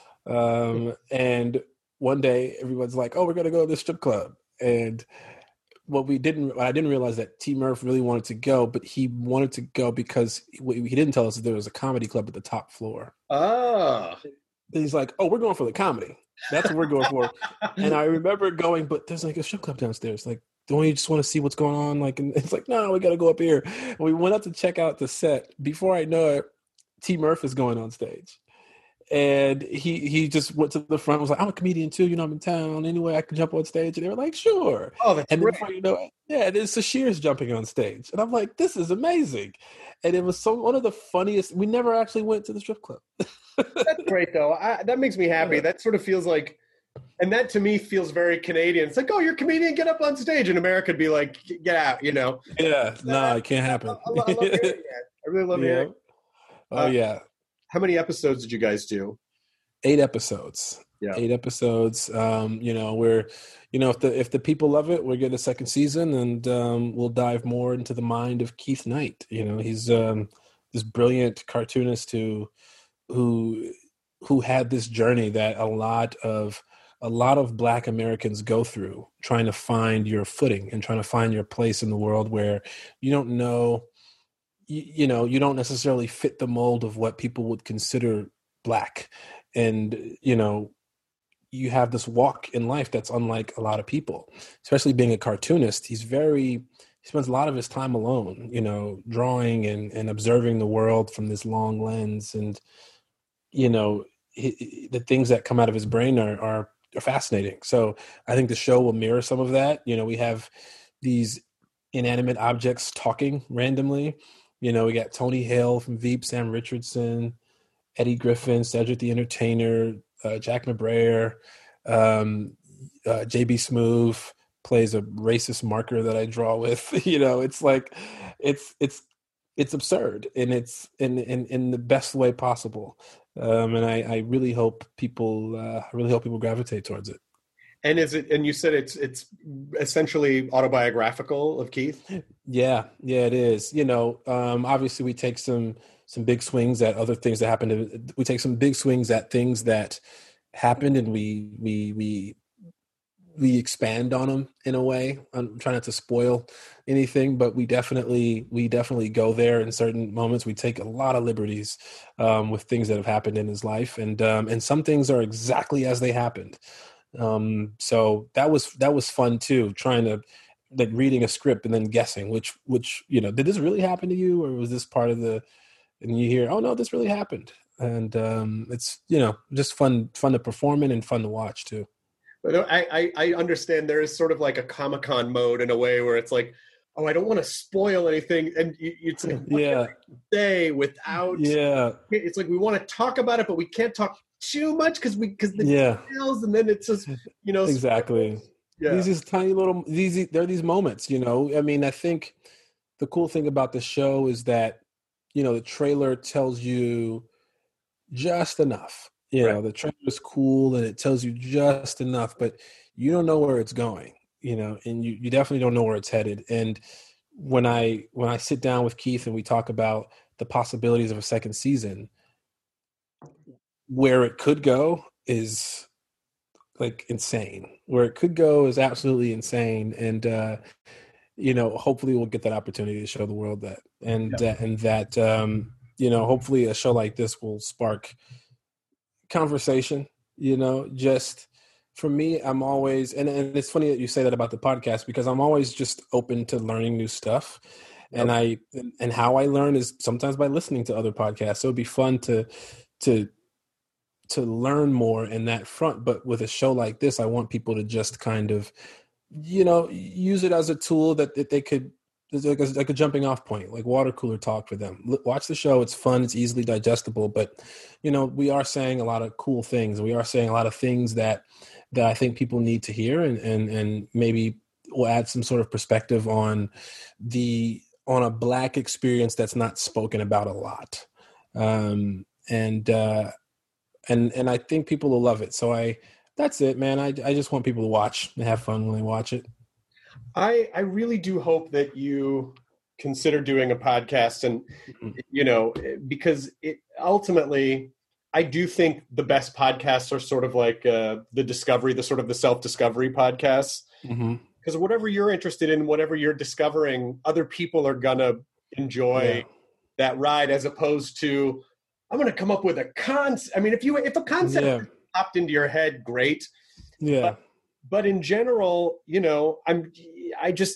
Um, and one day everyone's like, oh, we're going to go to this strip club. And what we didn't, I didn't realize that T. Murph really wanted to go, but he wanted to go because what he didn't tell us that there was a comedy club at the top floor.
Oh.
And he's like, oh, we're going for the comedy. That's what we're going for. And I remember going, but there's like a strip club downstairs. Like, don't you just want to see what's going on? Like, and it's like, no, we got to go up here. And we went up to check out the set. Before I know it, T. Murph is going on stage. And he he just went to the front and was like, I'm a comedian too, you know, I'm in town. Anyway, I can jump on stage. And they were like, sure.
Oh, that's
and
great.
before you know it, yeah, then Sashir's jumping on stage. And I'm like, this is amazing. And it was so one of the funniest. We never actually went to the strip club.
That's great, though. I, that makes me happy. That sort of feels like, and that to me feels very Canadian. It's like, oh, you're a comedian, get up on stage. In America, it'd be like, get out, you know?
Yeah, no, nah, it can't happen.
I, I, love hearing that. I really love
yeah.
hearing it.
Oh,
uh,
yeah.
How many episodes did you guys do?
Eight episodes.
Yeah.
Eight episodes. Um, you know, we're, you know, if the if the people love it, we'll get a second season, and um, we'll dive more into the mind of Keith Knight. You know, he's um, this brilliant cartoonist who who who had this journey that a lot of a lot of Black Americans go through, trying to find your footing and trying to find your place in the world where you don't know, you, you know, you don't necessarily fit the mold of what people would consider Black. And, you know, you have this walk in life that's unlike a lot of people, especially being a cartoonist. He's very, he spends a lot of his time alone, you know, drawing and, and observing the world from this long lens. And, you know, he, the things that come out of his brain are, are, are fascinating. So I think the show will mirror some of that. You know, we have these inanimate objects talking randomly. You know, we got Tony Hale from Veep, Sam Richardson, Eddie Griffin, Cedric the Entertainer, uh, Jack McBrayer, um, uh, J B Smoove plays a racist marker that I draw with. You know, it's like, it's it's it's absurd, and it's in in, in the best way possible. Um, and I, I really hope people, uh, I really hope people gravitate towards it.
And is it? And you said it's it's essentially autobiographical of Keith.
Yeah, yeah, it is. You know, um, obviously we take some. some big swings at other things that happened. We take some big swings at things that happened, and we we we we expand on them in a way. I'm trying not to spoil anything, but we definitely we definitely go there in certain moments. We take a lot of liberties um, with things that have happened in his life, and um, and some things are exactly as they happened. Um, so that was that was fun too. Trying to like reading a script and then guessing which which you know, did this really happen to you, or was this part of the. And you hear, oh no, this really happened, and um, it's, you know, just fun, fun to perform in and fun to watch too.
But I, I, I understand there is sort of like a Comic-Con mode in a way where it's like, oh, I don't want to spoil anything, and it's like, what
yeah,
can I say without,
yeah,
it's like we want to talk about it, but we can't talk too much because we because the
yeah.
details, and then it's just, you know,
exactly.
Yeah.
These these tiny little these there are these moments, you know. I mean, I think the cool thing about the show is that, you know, the trailer tells you just enough. You
Right.
know, the trailer is cool and it tells you just enough, but you don't know where it's going, you know, and you, you definitely don't know where it's headed. And when I when I sit down with Keith and we talk about the possibilities of a second season, where it could go is like insane. Where it could go is absolutely insane. And uh, you know, hopefully we'll get that opportunity to show the world that, and
Yeah.
uh, and that um, you know, hopefully a show like this will spark conversation. You know, just for me, I'm always, and, and it's funny that you say that about the podcast, because I'm always just open to learning new stuff. And I, and how I learn is sometimes by listening to other podcasts. So it'd be fun to, to, to learn more in that front. But with a show like this, I want people to just kind of, you know, use it as a tool that, that they could, like a, like a jumping off point, like water cooler talk for them. L- watch the show. It's fun. It's easily digestible, but you know, we are saying a lot of cool things. We are saying a lot of things that, that I think people need to hear, and, and, and maybe we'll add some sort of perspective on the, on a Black experience that's not spoken about a lot. Um, and, uh, and, and I think people will love it. So I, that's it, man. I, I just want people to watch and have fun when they watch it.
I, I really do hope that you consider doing a podcast, and, you know, because it ultimately, I do think the best podcasts are sort of like uh, the discovery, the sort of the self-discovery podcasts.
Mm-hmm.
Because whatever you're interested in, whatever you're discovering, other people are going to enjoy
Yeah.
that ride, as opposed to, I'm going to come up with a concept. I mean, if you, if a concept
Yeah.
popped into your head, great.
Yeah.
But, but in general, you know, I'm, I just,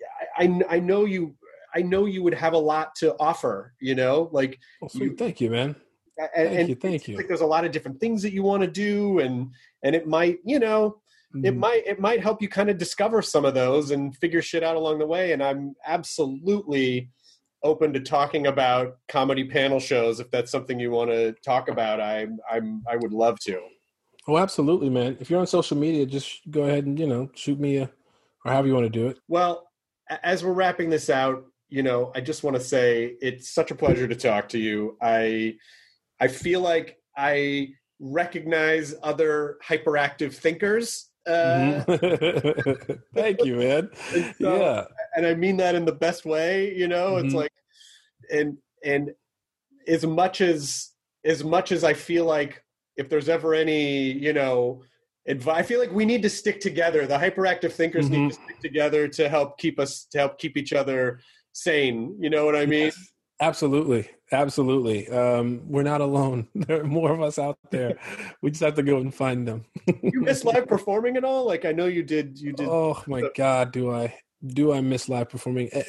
I, I know you, I know you would have a lot to offer, you know, like,
Well, sweet. Thank you, man.
and,
Thank
and
you. Thank
it seems
you.
like there's a lot of different things that you want to do, and, and it might, you know, it
Mhm.
might, it might help you kind of discover some of those and figure shit out along the way. And I'm absolutely open to talking about comedy panel shows. If that's something you want to talk about, I'm, I'm, I would love to.
Oh, absolutely, man. If you're on social media, just go ahead and, you know, shoot me a, or however you want to do it.
Well, a- as we're wrapping this out, you know, I just want to say it's such a pleasure to talk to you. I, I feel like I recognize other hyperactive thinkers. Uh,
Mhm. Thank you, man.
and so-
Yeah.
and I mean that in the best way, you know, it's
Mhm.
like, and, and as much as, as much as I feel like if there's ever any, you know, advice, I feel like we need to stick together. The hyperactive thinkers
Mhm.
need to stick together to help keep us, to help keep each other sane. You know what I mean?
Yes, absolutely. Absolutely. Um, we're not alone. There are more of us out there. We just have to go and find them.
You miss live performing at all? Like, I know you did, you did.
Oh my God. Do I, do I miss live performing? Eh,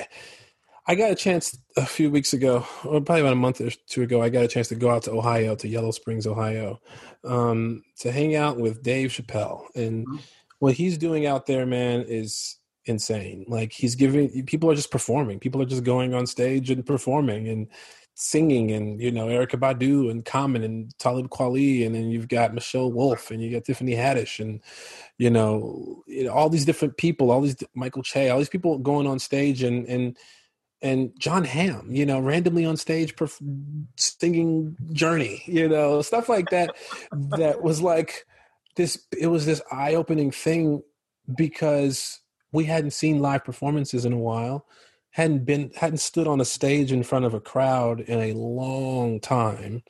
I got a chance a few weeks ago, or probably about a month or two ago, I got a chance to go out to Ohio, to Yellow Springs, Ohio, um, to hang out with Dave Chappelle. And what he's doing out there, man, is insane. Like, he's giving, people are just performing. People are just going on stage and performing and singing, and, you know, Erykah Badu and Common and Talib Kweli, and then you've got Michelle Wolf, and you got Tiffany Haddish, and, you know, you know, all these different people, all these, Michael Che, all these people going on stage, and, and, and John Hamm, you know, randomly on stage perf- singing Journey, you know, stuff like that. That was like this, it was this eye-opening thing, because we hadn't seen live performances in a while, hadn't been, hadn't stood on a stage in front of a crowd in a long time.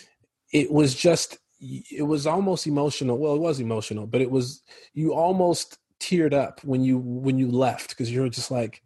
It was just, it was almost emotional. Well, it was emotional, but it was, you almost teared up when you, when you left, because you're just like,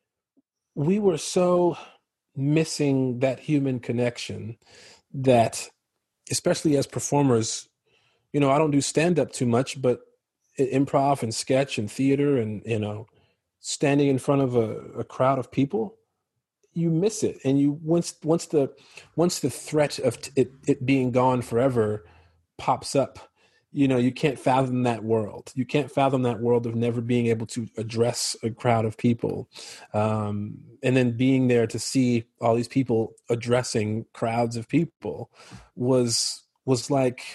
we were so missing that human connection that, especially as performers, you know, I don't do stand-up too much, but improv and sketch and theater and, you know, standing in front of a, a crowd of people, you miss it. And you, once, once the, once the threat of t- it, it being gone forever pops up, you know, you can't fathom that world. You can't fathom that world of never being able to address a crowd of people. Um, and then being there to see all these people addressing crowds of people was, was like,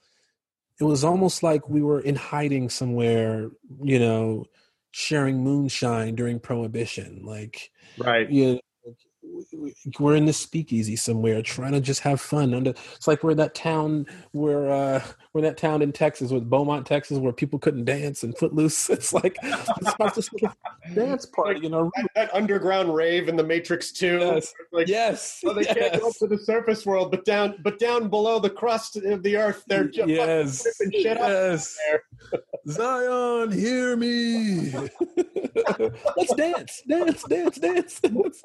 it was almost like we were in hiding somewhere, you know, sharing moonshine during Prohibition. Like,
right.
You know, we're in this speakeasy somewhere trying to just have fun. Under, it's like we're in that town where uh, we're in that town in Texas, with Beaumont, Texas, where people couldn't dance and Footloose. It's like it's like this dance party, you know.
That, that underground rave in The Matrix two.
Yes,
like,
yes.
Well, they
yes.
can't go up to the surface world, but down, but down below the crust of the earth, they're just
yes,
ripping shit
yes.
up there.
Zion, hear me. Let's dance, dance, dance, dance. dance.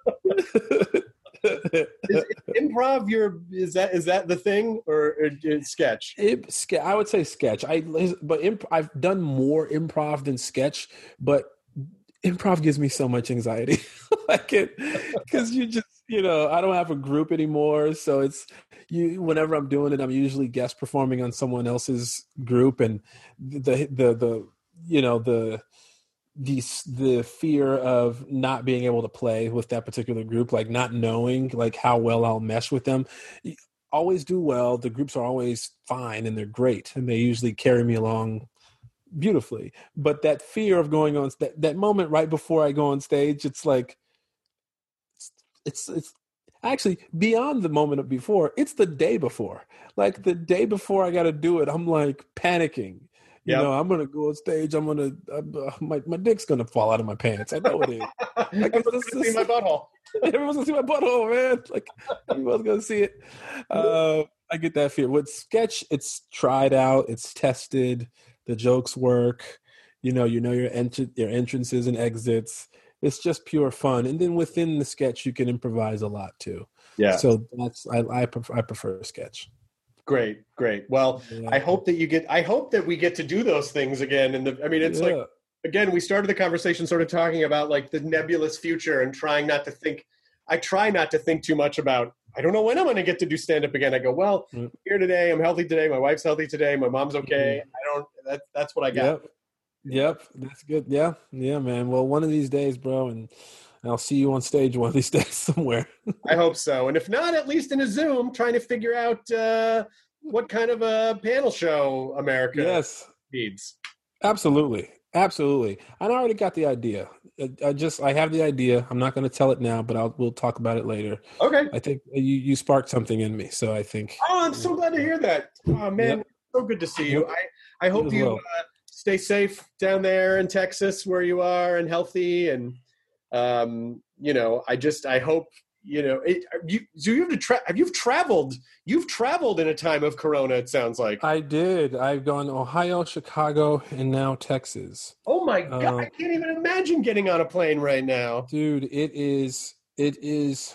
is, is improv your is that is that the thing or, or sketch?
It, I would say sketch. I but imp, I've done more improv than sketch, but improv gives me so much anxiety. Like it because you just you know I don't have a group anymore, so it's you. Whenever I'm doing it, I'm usually guest performing on someone else's group, and the the the you know the. the the fear of not being able to play with that particular group, like not knowing like how well I'll mesh with them. Always do well. The groups are always fine and they're great and they usually carry me along beautifully. But that fear of going on that, that moment right before I go on stage, it's like it's it's, it's actually beyond the moment of before. It's the day before. Like the day before I got to do it, I'm like panicking. You yep. know, I'm gonna go on stage. I'm gonna, uh, my my dick's gonna fall out of my pants. I know it is. Like,
everyone's gonna see my butthole.
Everyone's gonna see my butthole, man. Like everyone's gonna see it. Uh, I get that fear. With sketch, it's tried out, it's tested. The jokes work. You know, you know your entr- your entrances and exits. It's just pure fun. And then within the sketch, you can improvise a lot too.
Yeah.
So that's I I prefer, I prefer sketch.
Great, great. Well, yeah. I hope that you get, I hope that we get to do those things again. And the, I mean, it's yeah. like, again, we started the conversation sort of talking about like the nebulous future and trying not to think, I try not to think too much about, I don't know when I'm going to get to do stand-up again. I go, well, mm. I'm here today. I'm healthy today. My wife's healthy today. My mom's okay. Mm. I don't, that, that's what I got.
Yep. Yep. That's good. Yeah. Yeah, man. Well, one of these days, bro. And I'll see you on stage one of these days somewhere.
I hope so. And if not, at least in a Zoom, trying to figure out uh, what kind of a panel show America
yes.
needs.
Absolutely. Absolutely. And I already got the idea. I, I just, I have the idea. I'm not going to tell it now, but I'll, we'll talk about it later.
Okay.
I think you, you sparked something in me. So I think.
Oh, I'm so glad to hear that. Oh, man. Yep. So good to see you. I, I hope you well. uh, stay safe down there in Texas where you are and healthy and, Um, you know, I just, I hope, you know, it, you, so you have to tra- have you've traveled, you've traveled in a time of Corona, it sounds like.
I did. I've gone to Ohio, Chicago, and now Texas.
Oh my God. Um, I can't even imagine getting on a plane right now.
Dude, it is, it is,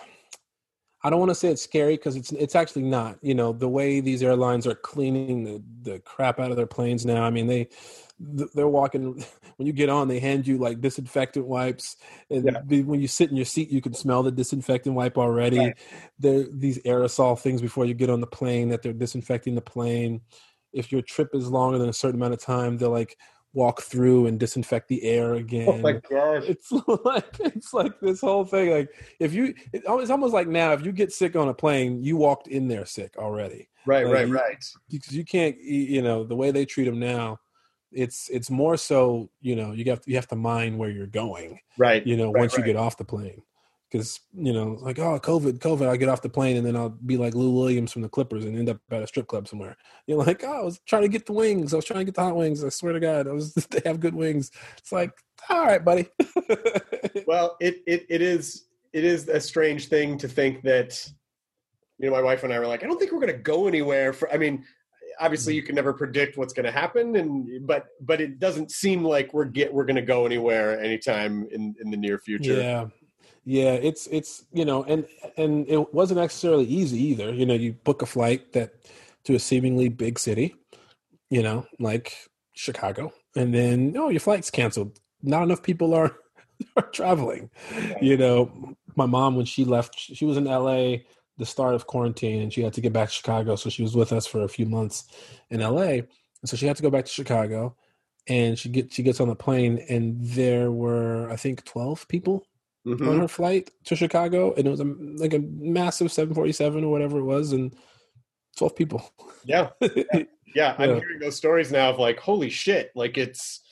I don't want to say it's scary because it's, it's actually not, you know, the way these airlines are cleaning the, the crap out of their planes now. I mean, they, they're walking, when you get on, they hand you like disinfectant wipes. And yeah. when you sit in your seat, you can smell the disinfectant wipe already. Right. There these aerosol things before you get on the plane that they're disinfecting the plane. If your trip is longer than a certain amount of time, they'll like walk through and disinfect the air again.
Oh my gosh.
It's like, it's like this whole thing. Like if you, it's almost like now, if you get sick on a plane, you walked in there sick already.
Right,
like
right,
you,
right.
Because you can't, you know, the way they treat them now, It's it's more so, you know, you have to, you have to mind where you're going,
right?
You know,
right,
once
right.
you get off the plane, because you know, like oh, COVID, COVID, I get off the plane and then I'll be like Lou Williams from the Clippers and end up at a strip club somewhere. You're like, oh, I was trying to get the wings, I was trying to get the hot wings. I swear to God, I was they have good wings. It's like, all right, buddy.
Well, it it it is it is a strange thing to think that, you know, my wife and I were like, I don't think we're going to go anywhere for. I mean. Obviously, you can never predict what's going to happen, and but but it doesn't seem like we're get we're going to go anywhere anytime in, in the near future.
Yeah, yeah, it's it's you know, and and it wasn't necessarily easy either. You know, you book a flight that to a seemingly big city, you know, like Chicago, and then oh, your flight's canceled. Not enough people are are traveling. You know, my mom when she left, she was in L A. The start of quarantine, and she had to get back to Chicago. So she was with us for a few months in L A. And so she had to go back to Chicago, and she get she gets on the plane, and there were I think twelve people mm-hmm. on her flight to Chicago, and it was a, like a massive seven forty-seven or whatever it was, and twelve people.
Yeah, yeah. yeah. I'm yeah. hearing those stories now of like, holy shit! Like it's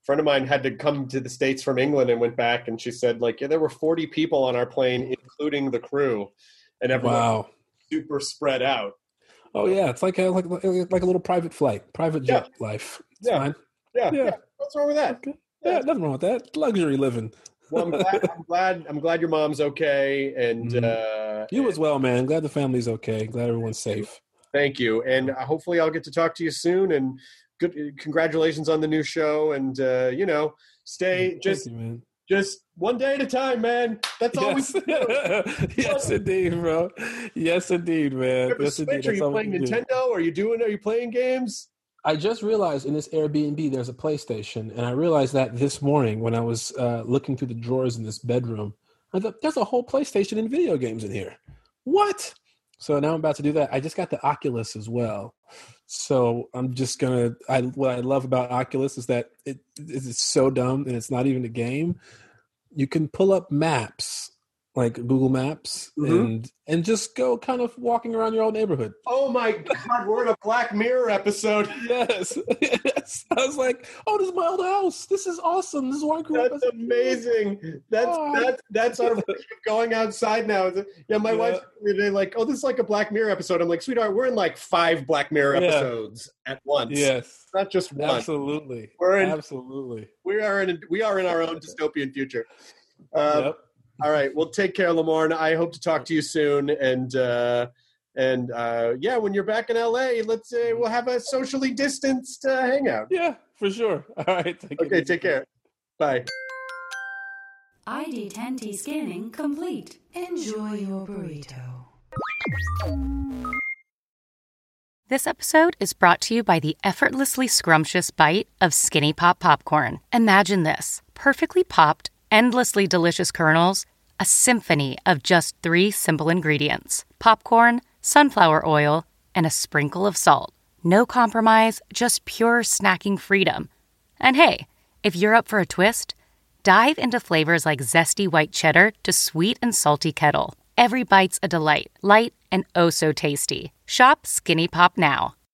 friend of mine had to come to the States from England and went back, and she said, like, yeah, there were forty people on our plane, including the crew, and everyone
Wow.
was super spread out.
Oh yeah, it's like a like like a little private flight, private jet
Yeah.
life. It's
Yeah.
fine.
Yeah,
Yeah.
yeah. What's wrong with that?
Okay. Yeah, nothing wrong with that. Luxury living.
Well, I'm glad, I'm glad. I'm glad your mom's okay, and
Mhm.
uh,
You as well, man. Glad the family's okay. Glad everyone's safe.
thank you. And uh, hopefully, I'll get to talk to you soon. And good, congratulations on the new show. And uh, you know, stay
Thank
just
you, man.
just one day at a time, man. That's all
Yes.
we can do.
Yes, indeed, bro. Yes, indeed, man.
You have a
Yes,
Switch?
indeed.
Are
That's
you
all we
playing
can do.
Nintendo? Are you doing? Are you playing games?
I just realized in this Airbnb there's a PlayStation, and I realized that this morning when I was uh, looking through the drawers in this bedroom. I thought there's a whole PlayStation and video games in here. What? So now I'm about to do that. I just got the Oculus as well, so I'm just gonna. I what I love about Oculus is that it it's so dumb and it's not even a game. You can pull up maps like Google Maps
Mhm.
and and just go kind of walking around your own neighborhood.
Oh my God, we're in a Black Mirror episode.
Yes. Yes. I was like, oh, this is my old house. This is awesome. This is where I grew up.
That's
as a kid."
amazing. That's
Oh.
that's that's our version of going outside now. Yeah, my
Yeah.
wife they're like, oh, this is like a Black Mirror episode. I'm like, sweetheart, we're in like five Black Mirror
Yeah.
episodes at once.
Yes.
Not just one.
Absolutely.
We're in-
Absolutely.
We are in we are in our own dystopian future. Uh,
Yep.
All right. Well, take care, Lamorne. I hope to talk to you soon. And uh, and uh, yeah, when you're back in L A, let's uh, we'll have a socially distanced uh, hangout.
Yeah, for sure. All right. Take it
Okay.
easy.
Take care. Bye.
I D ten T scanning complete. Enjoy your burrito.
This episode is brought to you by the effortlessly scrumptious bite of Skinny Pop Popcorn. Imagine this: perfectly popped, endlessly delicious kernels, a symphony of just three simple ingredients: popcorn, sunflower oil, and a sprinkle of salt. No compromise, just pure snacking freedom. And hey, if you're up for a twist, dive into flavors like zesty white cheddar to sweet and salty kettle. Every bite's a delight, light and oh so tasty. Shop Skinny Pop now,